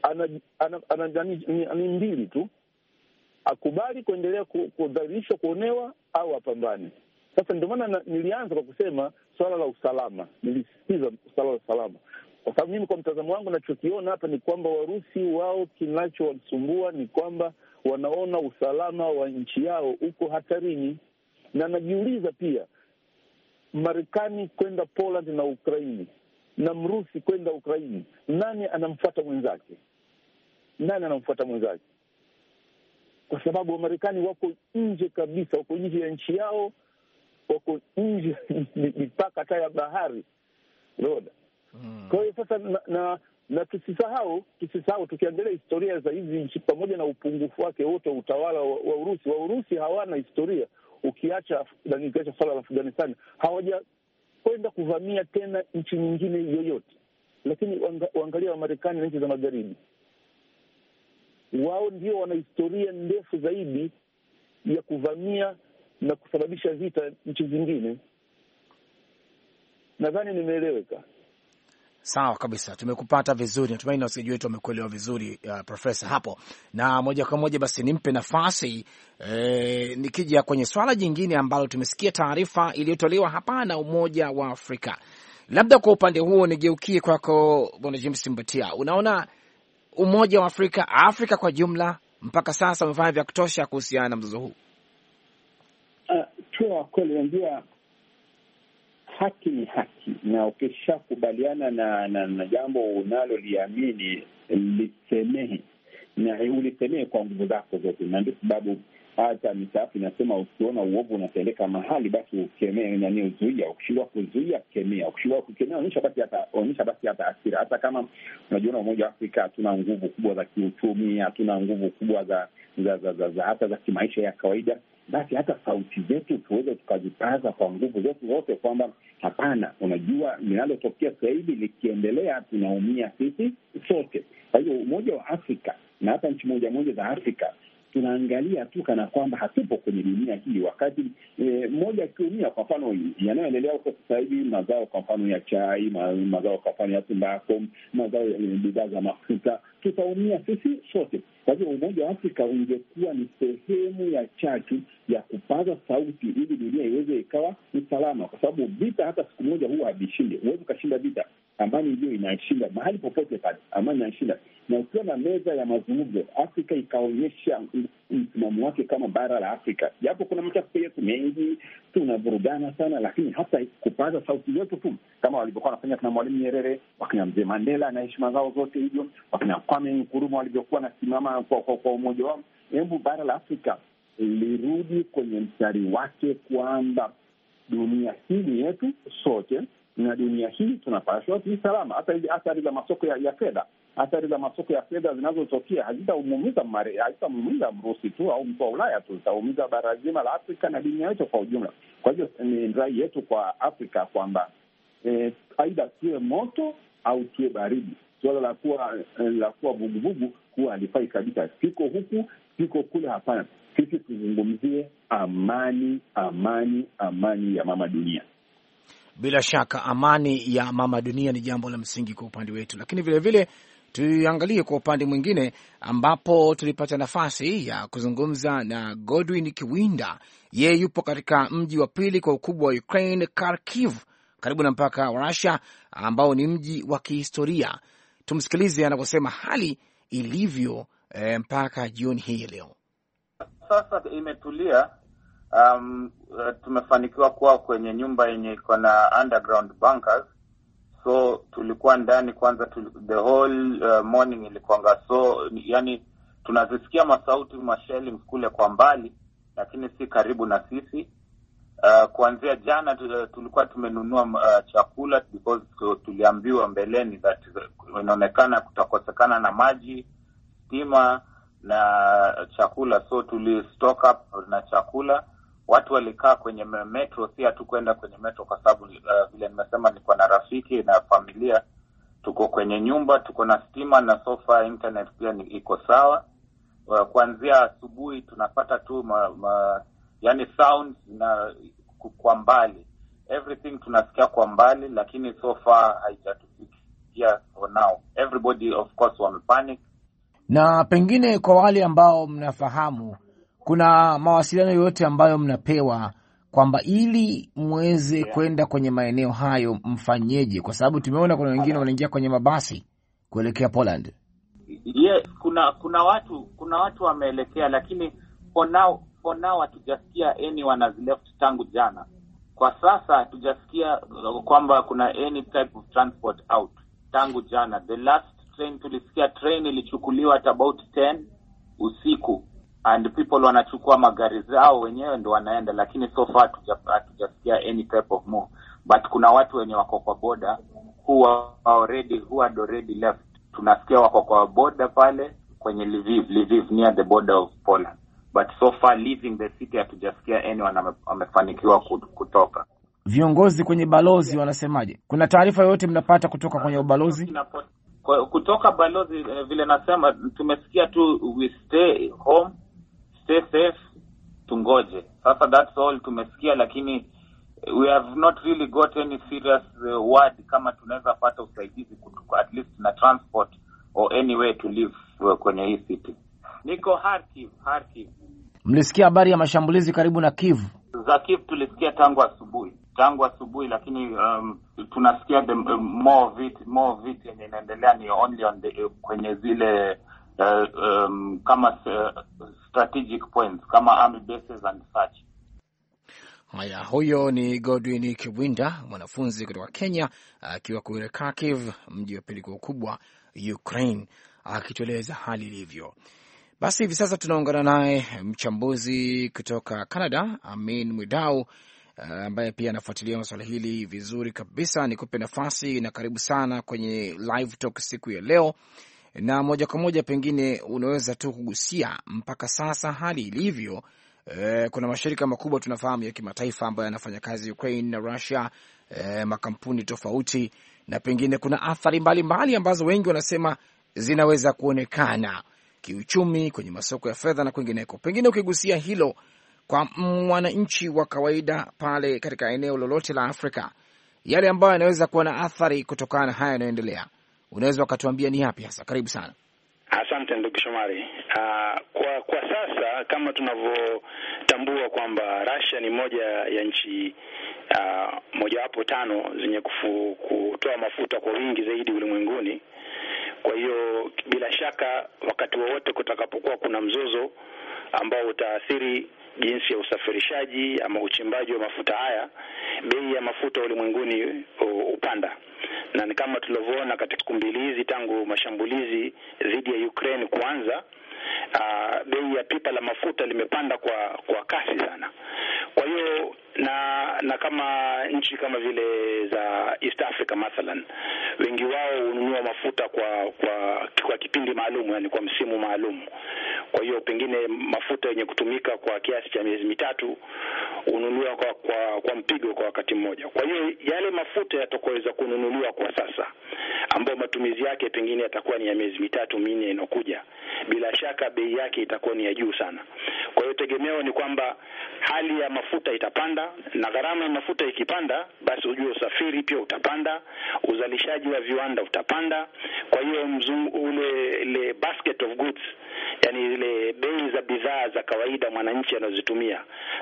ana mbili tu: akubali kuendelea kudhalilishwa, kuonewa, au apambane. Sasa ndio maana nilianza kwa kusema swala la usalama, nilisisitiza swala la usalama, kwa sababu mimi kwa mtazamo wangu nachokiona hapa ni kwamba Warusi wao kinachowasumbua ni kwamba wanaona usalama wa nchi yao uko hatarini. Na najiuliza pia, Marekani kwenda Poland na Ukraini na Mrusi kwenda Ukraini, nani anamfuata mwenzake? Nani anamfuata mwenzake? Kwa sababu Wamarekani wako nje kabisa, wako nje ya nchi yao, wako nje mipaka hata ya bahari roda. Kwa hiyo sasa na tusisahau tukiangalia historia za hizi nchi pamoja na upungufu wake wote wa utawala wa Urusi. Wa Urusi hawana historia, ukiacha swala la Afghanistan, hawaja kwenda kuvamia tena nchi nyingine yoyote. Lakini waangalia wa Marekani na nchi za magharibi, wao ndio wana historia ndefu zaidi ya kuvamia na kusababisha vita nchi zingine. Nadhani nimeeleweka. Sawa kabisa, tumekupata vizuri. Natumaini na wasikilizaji wetu wamekuelewa vizuri, Profesa hapo. Na moja kwa moja basi nimpe nafasi nikija kwenye swala jingine ambalo tumesikia taarifa iliyotolewa hapa na Umoja wa Afrika. Labda kwa upande huo nigeukie kwako Bwana James Mbatia. Unaona Umoja wa Afrika kwa jumla mpaka sasa umefanya vya kutosha kuhusiana na mzozo huu? Kwa kweli unajua haki ni haki, na ukishakubaliana na jambo unaloliamini lisemehe, na ulisemehe kwa nguvu zako zote. Na ndio sababu hata misaafu inasema ukiona uovu unatendeka mahali, basi ukemee, yani uzuia. Ukishindwa kuzuia, kemea. Ukishindwa kukemea, onyesha basi hata hasira. Hata kama unajiona Umoja wa Afrika hatuna nguvu kubwa za kiuchumi, hatuna nguvu kubwa za hata za kimaisha ya kawaida, basi hata sauti zetu tuweze tukazipaza kwa nguvu zetu zote kwamba hapana, unajua linalotokea sasa hivi likiendelea tunaumia sisi sote. Kwa hiyo Umoja wa Afrika na hata nchi moja za Afrika tunaangalia tu kana kwamba hatupo kwenye dunia hii, wakati mmoja akiumia. Kwa mfano yanayoendelea huko sasa hivi, mazao kwa mfano ya chai, mazao kwa mfano ya tumbako, mazao ya bidhaa za mafuta, tutaumia sisi sote. Kwa hivyo Umoja wa Afrika ungekuwa ni sehemu ya chachu ya kupaza sauti ili dunia iweze ikawa ni salama, kwa sababu vita hata siku moja huwa havishinde. Huwezi ukashinda vita, amani ndio inashinda mahali popote pale, amani inashinda. Na ukiwa na meza ya mazungumzo, Afrika ikaonyesha msimamo wake kama bara la Afrika, japo kuna machafuko yetu mengi, tunavurugana sana, lakini hata kupaza sauti yetu tu kama walivyokuwa wanafanya kina Mwalimu Nyerere, wakina Mzee Mandela na heshima zao zote hivyo, wakina Kwame Nkrumah walivyokuwa nasimama kwa umoja wao. Hebu bara la Afrika lirudi kwenye mstari wake kwamba dunia hii ni yetu sote, na dunia hii tunapaswa ni salama. Hata hizi athari za masoko ya fedha, athari za masoko ya fedha zinazotokea hazitamuumiza Mrusi tu au mtu wa Ulaya tu, zitaumiza bara zima la Afrika na dunia yote kwa ujumla. Kwa hivyo ni rai yetu kwa Afrika kwamba aidha tuwe moto au tuwe baridi. Suala la kuwa vuguvugu huwa halifai kabisa. Siko huku, siko kule, hapana. Sisi tuzungumzie amani, amani, amani ya mama dunia. Bila shaka amani ya mama dunia ni jambo la msingi kwa upande wetu, lakini vile vile tuangalie kwa upande mwingine ambapo tulipata nafasi ya kuzungumza na Godwin Kiwinda. Yeye yupo katika mji wa pili kwa ukubwa wa Ukraine, Kharkiv, karibu na mpaka wa Russia, ambao ni mji wa kihistoria. Tumsikilize anaposema hali ilivyo mpaka jioni hii leo. Sasa imetulia. Tumefanikiwa kuwa kwenye nyumba yenye iko na underground bunkers, so tulikuwa ndani kwanza the whole morning ilikuanga, so yani tunazisikia masauti mashelling kule kwa mbali, lakini si karibu na sisi. Kuanzia jana tulikuwa tumenunua chakula because tuliambiwa mbeleni that inaonekana kutakosekana na maji, stima na chakula, so tulistock up na chakula. Watu walikaa kwenye metro, si hatukwenda kwenye metro kwa sababu vile nimesema niko na rafiki na familia. Tuko kwenye nyumba, tuko na stima na sofa, internet pia iko sawa. Kuanzia asubuhi tunapata tu yani sounds na kwa mbali, everything tunasikia kwa mbali, lakini so far haijatufikia for now. Everybody of course wamepanic. Na pengine kwa wale ambao mnafahamu, kuna mawasiliano yote ambayo mnapewa kwamba ili muweze kwenda kwenye maeneo hayo mfanyeje? Kwa sababu tumeona kuna wengine wanaingia kwenye mabasi kuelekea Poland. Yes, kuna watu wameelekea, lakini for now hatujasikia anyone has left tangu jana. Kwa sasa hatujasikia kwamba kuna any type of transport out tangu jana. The last train tulisikia train ilichukuliwa at about 10 usiku, and people wanachukua magari zao wenyewe ndio wanaenda, lakini so far hatujasikia any type of move. But kuna watu wenye wako kwa border who had already left. Tunasikia wako kwa border pale kwenye Lviv near the border of Poland, but so far leaving the city hatujasikia anyone amefanikiwa kutoka. Viongozi kwenye balozi wanasemaje? Kuna taarifa yoyote mnapata kutoka kwenye ubalozi? Kutoka balozi vile nasema, tumesikia tu we stay home, stay safe, tungoje. Sasa that's all tumesikia, lakini we have not really got any serious word kama tunaweza pata usaidizi kutoka at least na transport or any way to live kwenye hii city. Niko Kharkiv. Mlisikia habari ya mashambulizi karibu na Kiev? Za Kiev tulisikia tangu asubuhi, lakini tunasikia more of it yenye inaendelea ni only on kwenye zile kama strategic points kama army bases and such. Haya, huyo ni Godwin Kiwinda, mwanafunzi kutoka Kenya, akiwa kule Kharkiv, mji wa pili kwa ukubwa Ukraine, akitueleza hali ilivyo. Basi hivi sasa tunaungana naye mchambuzi kutoka Canada, Amin Mwidau, ambaye pia anafuatilia masuala hili vizuri kabisa. Nikupe nafasi na karibu sana kwenye live talk siku ya leo, na moja kwa moja pengine unaweza tu kugusia mpaka sasa hali ilivyo. Kuna mashirika makubwa tunafahamu ya kimataifa ambayo yanafanya kazi Ukraine na Russia, makampuni tofauti, na pengine kuna athari mbalimbali ambazo wengi wanasema zinaweza kuonekana. kiuchumi, kwenye masoko ya fedha na kwingineko. Pengine ukigusia hilo kwa mwananchi wa kawaida pale katika eneo lolote la Afrika, yale ambayo yanaweza kuwa na athari kutokana na haya yanayoendelea, unaweza ukatuambia ni yapi hasa? Karibu sana. Asante ndugu Shomari. Kwa sasa kama tunavyotambua kwamba Russia ni moja ya nchi mojawapo 5 zenye kutoa mafuta kwa wingi zaidi ulimwenguni. Kwa hiyo bila shaka wakati wowote kutakapokuwa kuna mzozo ambao utaathiri jinsi ya usafirishaji ama uchimbaji wa mafuta haya, bei ya mafuta ulimwenguni upanda. Na ni kama tulivyoona katika siku mbili hizi tangu mashambulizi dhidi ya Ukraine kuanza, bei ya pipa la mafuta limepanda kwa kasi sana. Kwa hiyo na kama nchi kama vile za East Africa mathalan, wengi wao hununua mafuta kwa kipindi maalum, yani kwa msimu maalum. Kwa hiyo pengine mafuta yenye kutumika kwa kiasi cha miezi 3 hununuliwa kwa mpigo kwa wakati mmoja. Kwa hiyo yale mafuta yatakayoweza kununuliwa kwa sasa, ambao matumizi yake pengine yatakuwa ni ya miezi 3-4 inokuja, bila shaka bei yake itakuwa ni ya juu sana. Kwa hiyo tegemeo ni kwamba hali ya mafuta itapanda, na gharama ya mafuta ikipanda, basi ujue usafiri pia utapanda, uzalishaji wa viwanda utapanda. Kwa hiyo ile basket of goods, yani ile bei za bidhaa za kawaida mwananchi anazozitumia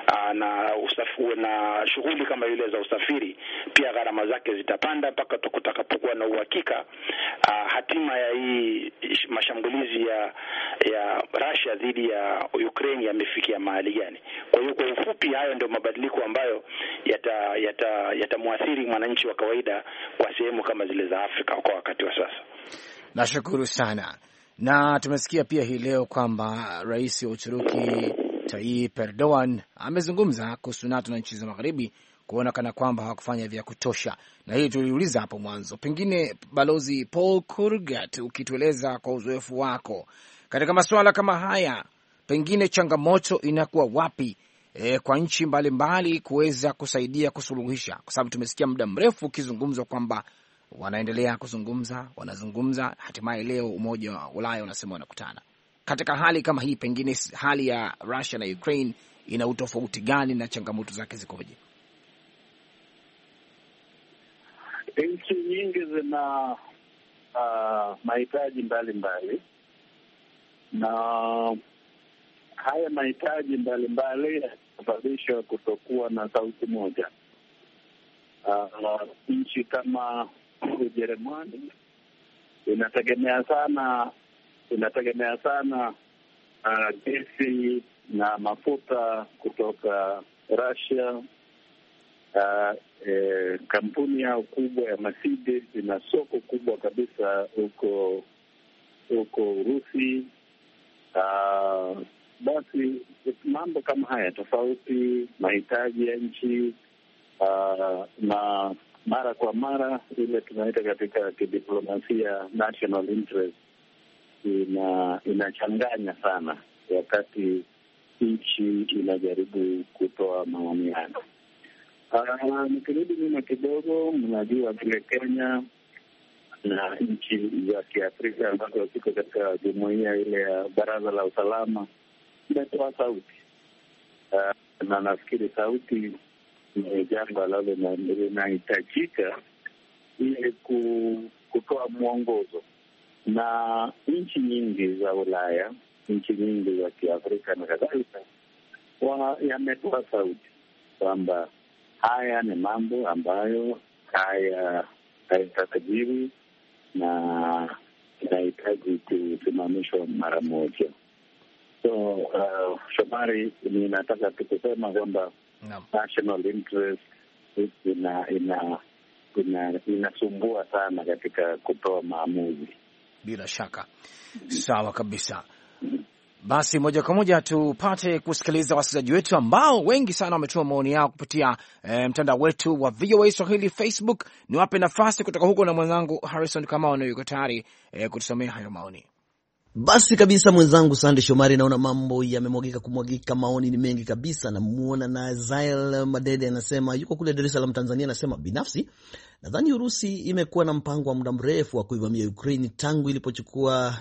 na shughuli kama ile za usafiri, pia gharama zake zitapanda mpaka tutakapokuwa na uhakika hatima ya hii mashambulizi ya Russia dhidi ya Ukraine yamefikia mahali gani. Kwa hiyo kwa ufupi, hayo ndio mabadiliko ambayo yatamwathiri mwananchi wa kawaida kwa sehemu kama zile za Afrika kwa wakati wa sasa. Nashukuru sana. Na tumesikia pia hii leo kwamba rais wa Uturuki Tayyip Erdogan amezungumza kuhusu NATO na nchi za magharibi kuona kana kwamba hawakufanya vya kutosha, na hii tuliuliza hapo mwanzo. Pengine Balozi Paul Kurgat, ukitueleza kwa uzoefu wako katika masuala kama haya, pengine changamoto inakuwa wapi kwa nchi mbalimbali kuweza kusaidia kusuluhisha, kwa sababu tumesikia muda mrefu ukizungumzwa kwamba wanaendelea wanazungumza, hatimaye leo Umoja wa Ulaya unasema wanakutana. Katika hali kama hii, pengine hali ya Russia na Ukraine ina utofauti gani na changamoto zake zikoje? Nchi nyingi zina mahitaji mbalimbali, na haya mahitaji mbalimbali yanasababisha kutokuwa na sauti moja. Nchi kama Ujerumani inategemea sana gesi na mafuta kutoka Russia. Kampuni yao kubwa ya Mercedes ina soko kubwa kabisa huko Urusi. Basi mambo kama haya tofauti, mahitaji ya nchi na mara kwa mara ile tunaita katika kidiplomasia national interest inachanganya sana wakati nchi inajaribu kutoa maoni yake. Nikirudi nyuma kidogo, mnajua vile Kenya na nchi za Kiafrika ambazo ziko katika jumuiya ile ya Baraza la Usalama imetoa sauti, na nafikiri sauti ni jambo ambalo linahitajika ili kutoa mwongozo. Na nchi nyingi za Ulaya, nchi nyingi za Kiafrika na kadhalika yametoa sauti kwamba haya ni mambo ambayo hayatarajiwi na inahitaji kusimamishwa mara moja. So Shomari, ninataka tukusema kwamba national interest inasumbua sana katika kutoa maamuzi. Bila shaka. Sawa kabisa. Basi moja kwa moja tupate kusikiliza wasikilizaji wetu ambao wengi sana wametoa maoni yao kupitia mtandao wetu wa VOA Swahili Facebook. Niwape nafasi kutoka huko na mwenzangu Harrison Kamau yuko tayari kutusomea hayo maoni. Basi kabisa mwenzangu Sande Shomari, naona mambo yamemwagika, maoni ni mengi kabisa. Namuona na Zael Madede anasema yuko kule Dar es Salaam Tanzania, anasema binafsi nadhani Urusi imekuwa na mpango wa muda mrefu wa kuivamia Ukraine tangu ilipochukua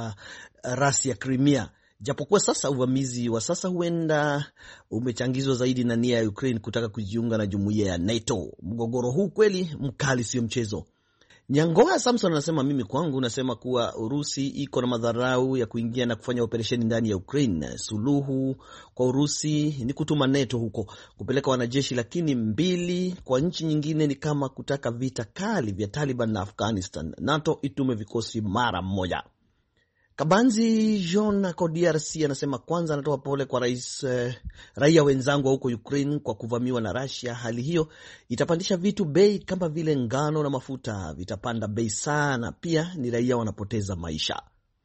rasi ya Crimea. Japokuwa sasa uvamizi wa sasa huenda umechangizwa zaidi na nia ya Ukraine kutaka kujiunga na jumuiya ya NATO. Mgogoro huu kweli mkali, sio mchezo. Nyangoa Samson anasema mimi kwangu nasema kuwa Urusi iko na madharau ya kuingia na kufanya operesheni ndani ya Ukraine. Suluhu kwa Urusi ni kutuma NATO huko kupeleka wanajeshi, lakini mbili kwa nchi nyingine ni kama kutaka vita kali vya Taliban na Afghanistan. NATO itume vikosi mara mmoja. Kabanzi John kwa DRC anasema kwanza anatoa pole kwa raia wenzangu wa huko Ukraine kwa kuvamiwa na Russia. Hali hiyo itapandisha vitu bei kama vile ngano na mafuta vitapanda bei sana, pia ni raia wanapoteza maisha.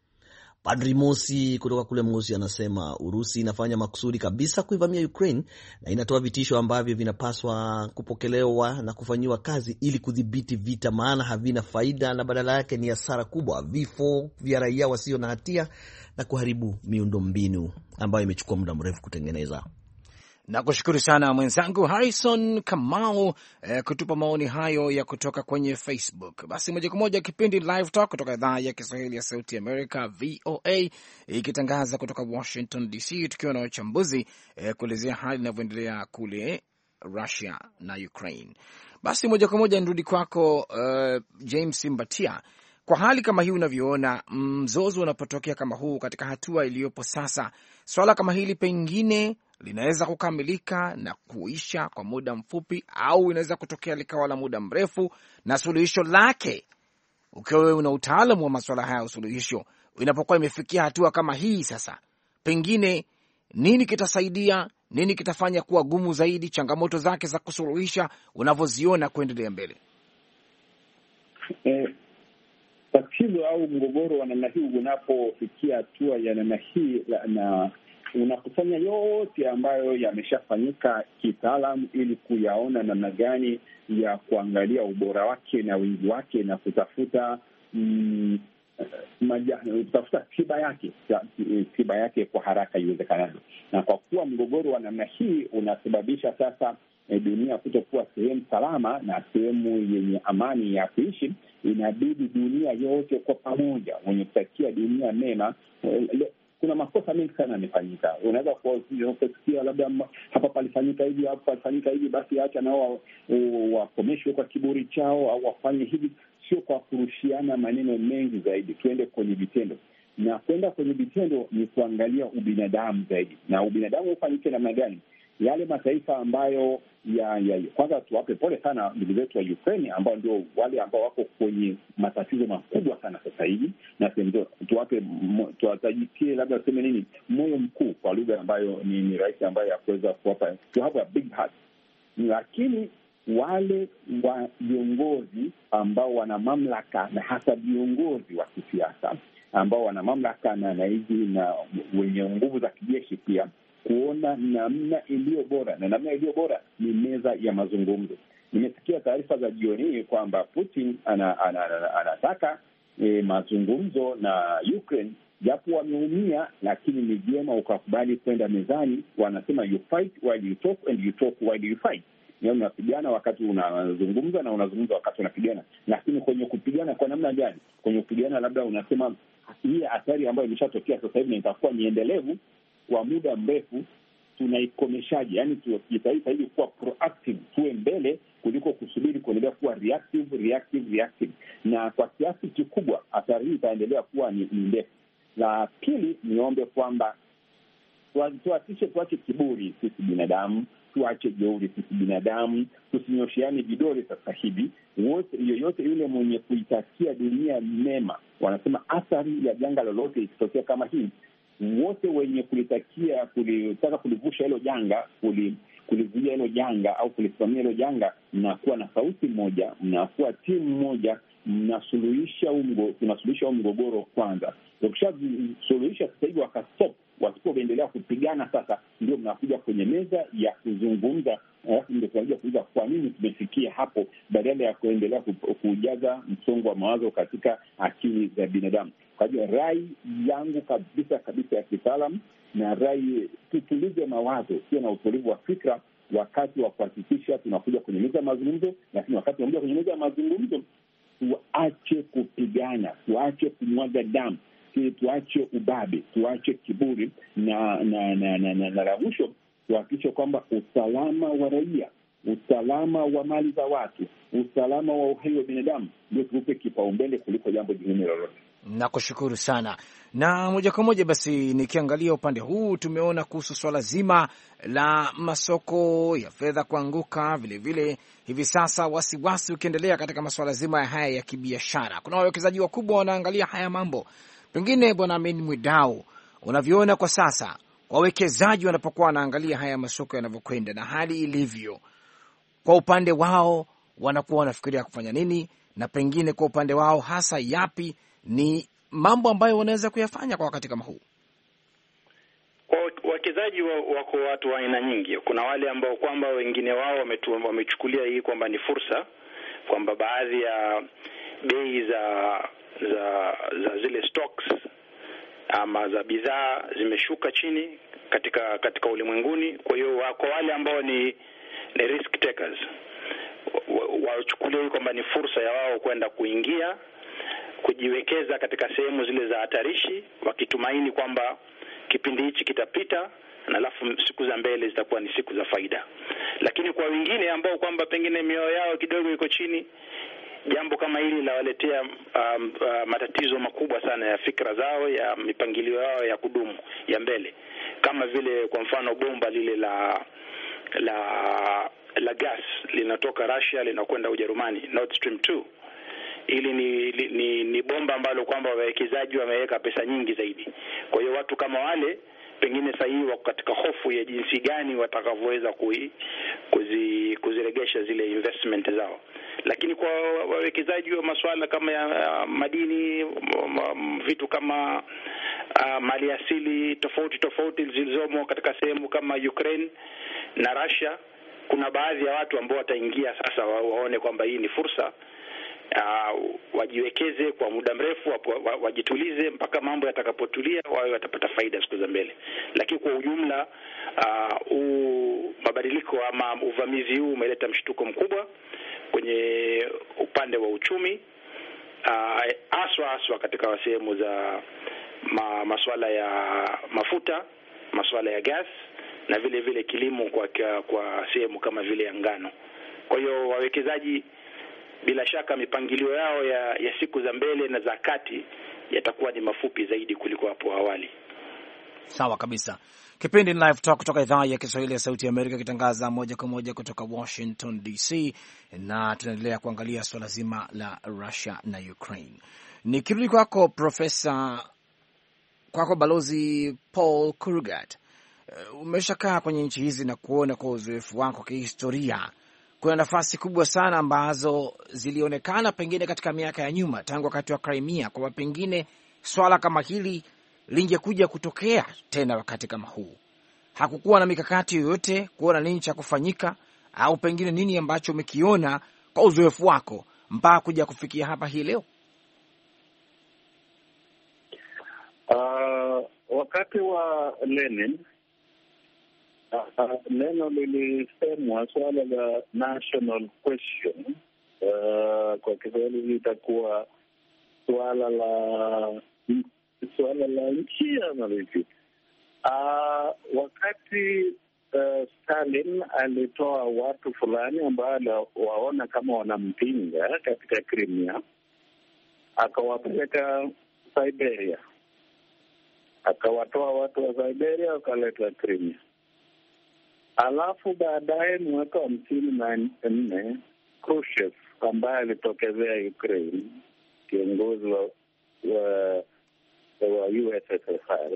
Padri Mosi kutoka kule Mosi anasema Urusi inafanya makusudi kabisa kuivamia Ukraine na inatoa vitisho ambavyo vinapaswa kupokelewa na kufanyiwa kazi ili kudhibiti vita, maana havina faida na badala yake ni hasara kubwa, vifo vya raia wasio na hatia na kuharibu miundombinu ambayo imechukua muda mrefu kutengeneza. Na kushukuru sana mwenzangu Harrison Kamau kutupa maoni hayo ya kutoka kwenye Facebook. Basi moja kwa moja kipindi Live Talk kutoka idhaa ya Kiswahili ya Sauti America VOA ikitangaza kutoka Washington DC, tukiwa na wachambuzi kuelezea hali inavyoendelea kule Russia na Ukraine. Basi moja kwa moja nirudi kwako James Mbatia. Kwa hali kama hii unavyoona mzozo unapotokea kama huu katika hatua iliyopo sasa, swala kama hili pengine linaweza kukamilika na kuisha kwa muda mfupi au inaweza kutokea likawa la muda mrefu, na suluhisho lake, ukiwa wewe una utaalamu wa masuala haya, suluhisho inapokuwa imefikia hatua kama hii sasa, pengine nini kitasaidia, nini kitafanya kuwa gumu zaidi, changamoto zake za kusuluhisha unavyoziona kuendelea mbele? Tatizo au mgogoro wa namna hii unapofikia hatua ya namna hii na unakusanya yote ambayo yameshafanyika kitaalamu ili kuyaona namna gani ya kuangalia ubora wake na wingi wake na kutafuta tiba yake kwa haraka iwezekanavyo. Na kwa kuwa mgogoro wa namna hii unasababisha sasa dunia kutokuwa sehemu salama na sehemu yenye amani ya kuishi, inabidi dunia yote kwa pamoja, wenye kutakia dunia mema. Kuna makosa mengi sana yamefanyika. Unaweza kusikia labda hapa palifanyika hivi, hapa palifanyika hivi, basi acha nao wakomeshwe kwa kiburi chao au wafanye hivi. Sio kwa kurushiana maneno mengi zaidi, tuende kwenye vitendo. Na kwenda kwenye vitendo ni kuangalia ubinadamu zaidi. Na ubinadamu ufanyike namna gani? Yale mataifa ambayo kwanza tuwape pole sana ndugu zetu wa Ukraine ambao ndio wale ambao wako kwenye matatizo makubwa sana sasa hivi, na tuwatajikie labda tuseme nini, moyo mkuu kwa lugha ambayo ni rahisi ambayo ya kuweza kuwapa, to have a big heart. Lakini wale wa viongozi ambao wana mamlaka na hasa viongozi wa kisiasa ambao wana mamlaka na hizi na wenye nguvu za kijeshi pia, kuona namna iliyo bora, na namna iliyo bora ni meza ya mazungumzo. Nimesikia taarifa za jioni hii kwamba Putin anataka mazungumzo na Ukraine, japo wameumia, lakini ni vyema ukakubali kwenda mezani. Wanasema you fight while you talk and you talk while you fight. Yaani unapigana wakati unazungumza na unazungumza wakati unapigana. Lakini kwenye kupigana kwa namna gani? Kwenye kupigana labda unasema hii athari ambayo imeshatokea sasa hivi na itakuwa ni endelevu kwa muda mrefu, tunaikomeshaje? Yaani tujitahidi hivi kuwa proactive, tuwe mbele kuliko kusubiri kuendelea kuwa reactive. Na kwa kiasi kikubwa athari hii itaendelea kuwa ni ndefu. La pili, niombe kwamba tuache kiburi sisi binadamu, tuache jeuri sisi binadamu, tusinyosheane vidole sasa hivi. Yoyote yule mwenye kuitakia dunia mema, wanasema athari ya janga lolote ikitokea kama hii, wote wenye kulitaka kulivusha hilo janga, kulizuia hilo janga au kulisimamia hilo janga, mnakuwa na sauti moja, mnakuwa timu moja, tunasuluhisha mgogoro kwanza. Ukishasuluhisha sasa hivi wakastop, wasipoendelea kupigana, sasa ndio mnakuja kwenye meza ya kuzungumza, ndio tunakuja kuuliza kwa nini tumefikia hapo, badala ya kuendelea kujaza msongo wa mawazo katika akili za binadamu. Kwa hiyo rai yangu kabisa ya kitaalam na rai, tutulize mawazo, sio na utulivu wa fikra wakati wa kuhakikisha tunakuja kwenye meza ya mazungumzo. Lakini wakati tunakuja kwenye meza ya mazungumzo, tuache kupigana, tuache kumwaga damu, tuache ubabe, tuache kiburi, na la mwisho tuhakikishe kwamba usalama wa raia, usalama wa mali za watu, usalama wa uhai wa binadamu ndio tuupe kipaumbele kuliko jambo jingine lolote. Nakushukuru sana. Na moja kwa moja basi nikiangalia upande huu, tumeona kuhusu swala zima la masoko ya fedha kuanguka, vilevile hivi sasa wasiwasi ukiendelea katika masuala zima ya haya ya kibiashara. Kuna wawekezaji wakubwa wanaangalia haya mambo. Pengine Bwana Amin Mwidau, unavyoona kwa sasa wawekezaji wanapokuwa wanaangalia haya masoko yanavyokwenda na hali ilivyo, kwa upande wao wanakuwa wanafikiria kufanya nini, na pengine kwa upande wao hasa yapi ni mambo ambayo wanaweza kuyafanya kwa wakati kama huu? Wawekezaji wako watu wa aina nyingi. Kuna wale ambao kwamba wengine wao wamechukulia hii kwamba ni fursa, kwamba baadhi ya bei za zile stocks ama za bidhaa zimeshuka chini katika ulimwenguni. Kwa hiyo wako wale ambao ni risk takers, wachukulia hii kwamba ni fursa ya wao kwenda kuingia kujiwekeza katika sehemu zile za hatarishi, wakitumaini kwamba kipindi hichi kitapita na alafu siku za mbele zitakuwa ni siku za faida. Lakini kwa wengine ambao kwamba pengine mioyo yao kidogo iko chini, jambo kama hili lawaletea matatizo makubwa sana ya fikra zao, ya mipangilio yao ya kudumu ya mbele. Kama vile kwa mfano bomba lile la gas linatoka Russia linakwenda Ujerumani, Nord Stream 2. Hili ni bomba ambalo kwamba wawekezaji wameweka pesa nyingi zaidi. Kwa hiyo watu kama wale pengine sasa hivi wako katika hofu ya jinsi gani watakavyoweza kuziregesha zile investment zao. Lakini kwa wawekezaji wa masuala kama ya madini, vitu kama mali asili tofauti zilizomo katika sehemu kama Ukraine na Russia, kuna baadhi ya watu ambao wataingia sasa waone kwamba hii ni fursa, wajiwekeze kwa muda mrefu, wajitulize mpaka mambo yatakapotulia, wao watapata faida siku za mbele. Lakini kwa ujumla mabadiliko ama uvamizi huu umeleta mshtuko mkubwa kwenye upande wa uchumi, aswa katika sehemu za masuala ya mafuta, masuala ya gas na vile kilimo kwa sehemu kama vile ya ngano. Kwa hiyo wawekezaji bila shaka mipangilio yao ya siku za mbele na za kati yatakuwa ni mafupi zaidi kuliko hapo awali. Sawa kabisa. Kipindi ni Live Talk kutoka idhaa ya Kiswahili ya Sauti ya Amerika, kitangaza moja kwa moja kutoka Washington DC, na tunaendelea kuangalia swala zima la Russia na Ukraine. Nikirudi kwako kwako Balozi Paul Kurgat, umeshakaa kwenye nchi hizi na kuona kwa uzoefu wako kihistoria, kuna nafasi kubwa sana ambazo zilionekana pengine katika miaka ya nyuma tangu wakati wa Crimea, kwa pengine swala kama hili lingekuja kutokea tena wakati kama huu. Hakukuwa na mikakati yoyote kuona nini cha kufanyika, au pengine nini ambacho umekiona kwa uzoefu wako mpaka kuja kufikia hapa hii leo? Wakati wa Lenin neno lilisemwa swala la national question, kwa Kiswahili litakuwa swala la nchi ama vipi? Wakati Stalin alitoa watu fulani ambao waona kama wanampinga katika Crimea, akawapeleka Siberia, akawatoa watu wa Siberia wakaleta Crimea. Alafu baadaye mwaka 1954 Khrushchev ambaye alitokezea Ukraine, kiongozi wa USSR,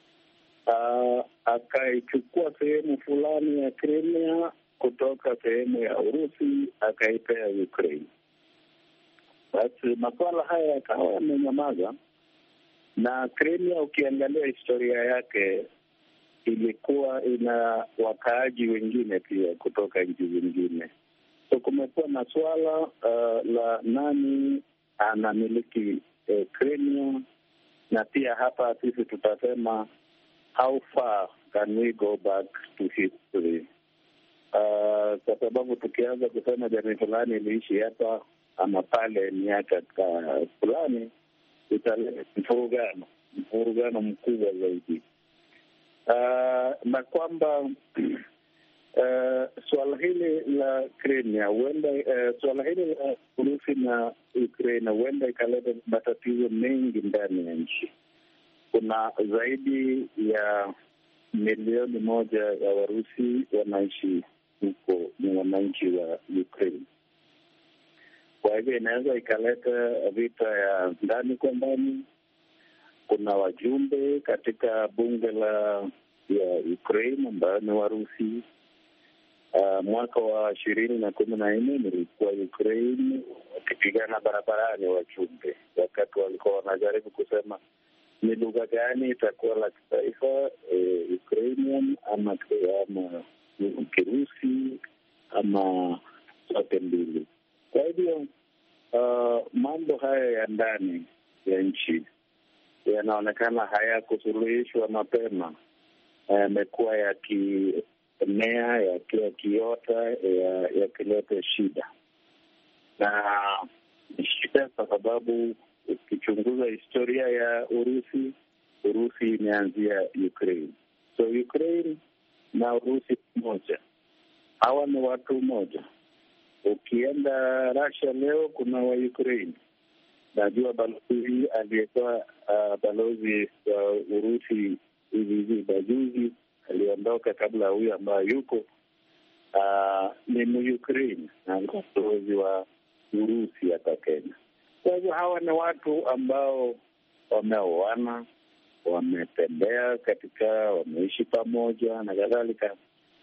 akaichukua sehemu fulani ya Crimea kutoka sehemu ya Urusi akaipea Ukraine. Basi masuala haya yakawa yamenyamaza, na Crimea ukiangalia historia yake ilikuwa ina wakaaji wengine pia kutoka nchi zingine. So kumekuwa na swala la nani anamiliki Crimea, na pia hapa sisi tutasema how far can we go back to history? Kwa sababu tukianza kusema jamii fulani iliishi hapa ama pale miaka fulani, italeta mvurugano mkubwa zaidi. Na kwamba suala hili la Crimea huenda, suala hili la Urusi na Ukraine huenda ikaleta matatizo mengi ndani ya nchi. Kuna zaidi ya 1,000,000 ya Warusi wanaishi huko, ni wananchi wa Ukraine. Kwa hivyo inaweza ikaleta vita ya ndani kwa ndani. Kuna wajumbe katika bunge ya Ukraine ambayo ni Warusi. Mwaka wa 2014 nilikuwa Ukraine wakipigana barabarani wajumbe, wakati walikuwa wanajaribu kusema ni lugha gani itakuwa la kitaifa, Ukrainian ama Kirusi ama zote mbili. Kwa hivyo mambo haya ya ndani ya nchi yanaonekana hayakusuluhishwa mapema, yamekuwa yakimea, yakiota, yakileta shida. Na shida kwa sababu ukichunguza historia ya Urusi imeanzia Ukraine. So Ukraine na Urusi moja, hawa ni watu moja. Ukienda Russia leo kuna wa Ukraine. Najua balozi aliyekuwa balozi wa Urusi hivi majuzi aliondoka kabla huyu ambaye yuko ni Mu-Ukraine na balozi wa Urusi hapa Kenya. Kwa hivyo hawa ni watu ambao wameoana, wametembea wameishi pamoja na kadhalika,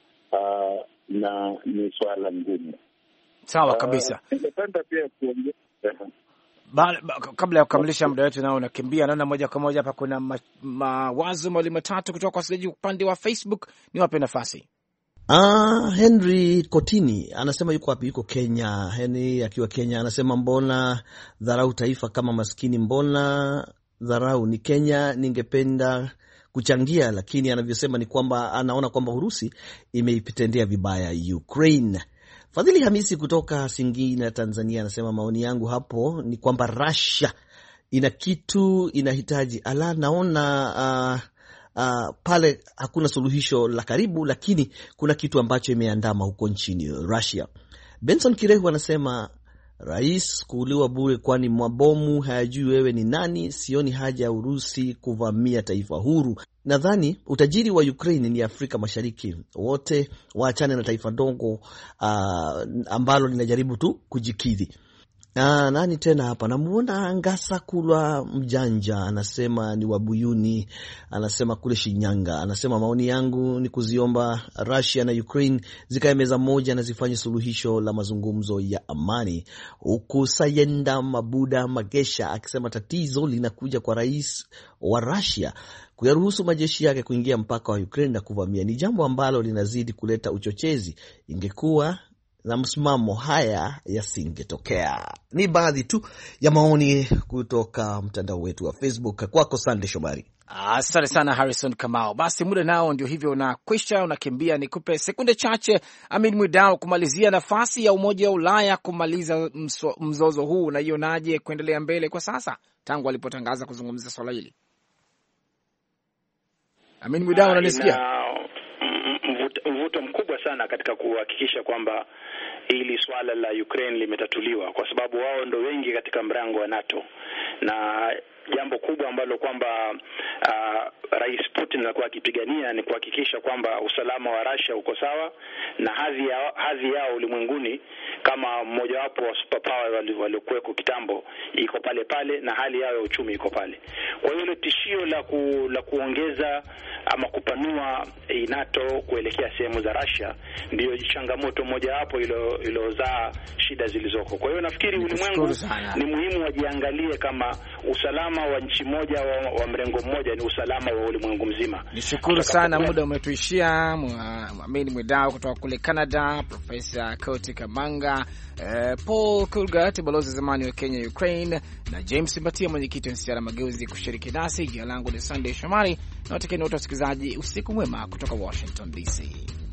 na ni swala ngumu. Sawa kabisa. Ningependa pia kuongeza kabla ya kukamilisha muda wetu nao unakimbia, naona moja kwa moja hapa kuna mawazo mawili matatu kutoka kwa wasikilizaji upande wa Facebook. Ni wape nafasi. Henry Kotini anasema yuko wapi? Yuko Kenya. Henry akiwa Kenya anasema mbona dharau taifa kama maskini, mbona dharau ni Kenya, ningependa kuchangia, lakini anavyosema ni kwamba anaona kwamba Urusi imeipitendea vibaya Ukraine. Fadhili Hamisi kutoka Singida, Tanzania anasema maoni yangu hapo ni kwamba Russia ina kitu inahitaji. Naona pale hakuna suluhisho la karibu, lakini kuna kitu ambacho imeandama huko nchini Russia. Benson Kirehu anasema rais kuuliwa bure, kwani mabomu hayajui wewe ni nani. Sioni haja ya Urusi kuvamia taifa huru. Nadhani utajiri wa Ukraine ni Afrika Mashariki, wote waachane na taifa dogo ambalo linajaribu tu kujikidhi. Nani tena hapa? Namuona Ngasa Kulwa Mjanja anasema ni Wabuyuni, anasema kule Shinyanga. Anasema maoni yangu ni kuziomba Russia na Ukraine zikae meza moja na zifanye suluhisho la mazungumzo ya amani. Huku Sayenda Mabuda Magesha akisema tatizo linakuja kwa rais wa Russia kuyaruhusu majeshi yake kuingia mpaka wa Ukraine na kuvamia. Ni jambo ambalo linazidi kuleta uchochezi. Ingekuwa na msimamo haya yasingetokea. Ni baadhi tu ya maoni kutoka mtandao wetu wa Facebook. Kwako Sande Shomari. Asante sana Harrison Kamau. Basi muda nao ndio hivyo unakwisha, unakimbia. Nikupe sekunde chache Amin Mwidau kumalizia nafasi ya Umoja wa Ulaya kumaliza mzozo huu. Unaionaje kuendelea mbele kwa sasa tangu alipotangaza kuzungumzia swala hili? Amin Mwidau, unanisikia? Mvuto mkubwa sana katika kuhakikisha kwamba hili swala la Ukraine limetatuliwa, kwa sababu wao ndio wengi katika mrango wa NATO, na jambo kubwa ambalo kwamba Rais Putin alikuwa akipigania ni kuhakikisha kwamba usalama wa Russia uko sawa na hadhi yao ulimwenguni kama mmojawapo wa superpower waliokuweko kitambo iko pale pale, na hali yao ya uchumi iko pale. Kwa hiyo ile tishio la kuongeza ama kupanua NATO kuelekea sehemu za Russia ndio changamoto mojawapo ilozaa shida zilizoko. Kwa hiyo nafikiri ulimwengu ni muhimu wajiangalie kama usalama usalama wa nchi moja wa mrengo mmoja, ni usalama wa ulimwengu mzima. Nishukuru sana, muda umetuishia. Mwamini Mwidau kutoka kule Canada, Profesa Koti Kamanga, Paul Kulgat, balozi zamani wa Kenya Ukraine, na James Mbatia, mwenyekiti wa NCCR Mageuzi, kushiriki nasi. Jina langu ni Sunday Shomari na watakieni wote wasikilizaji usiku mwema kutoka Washington DC.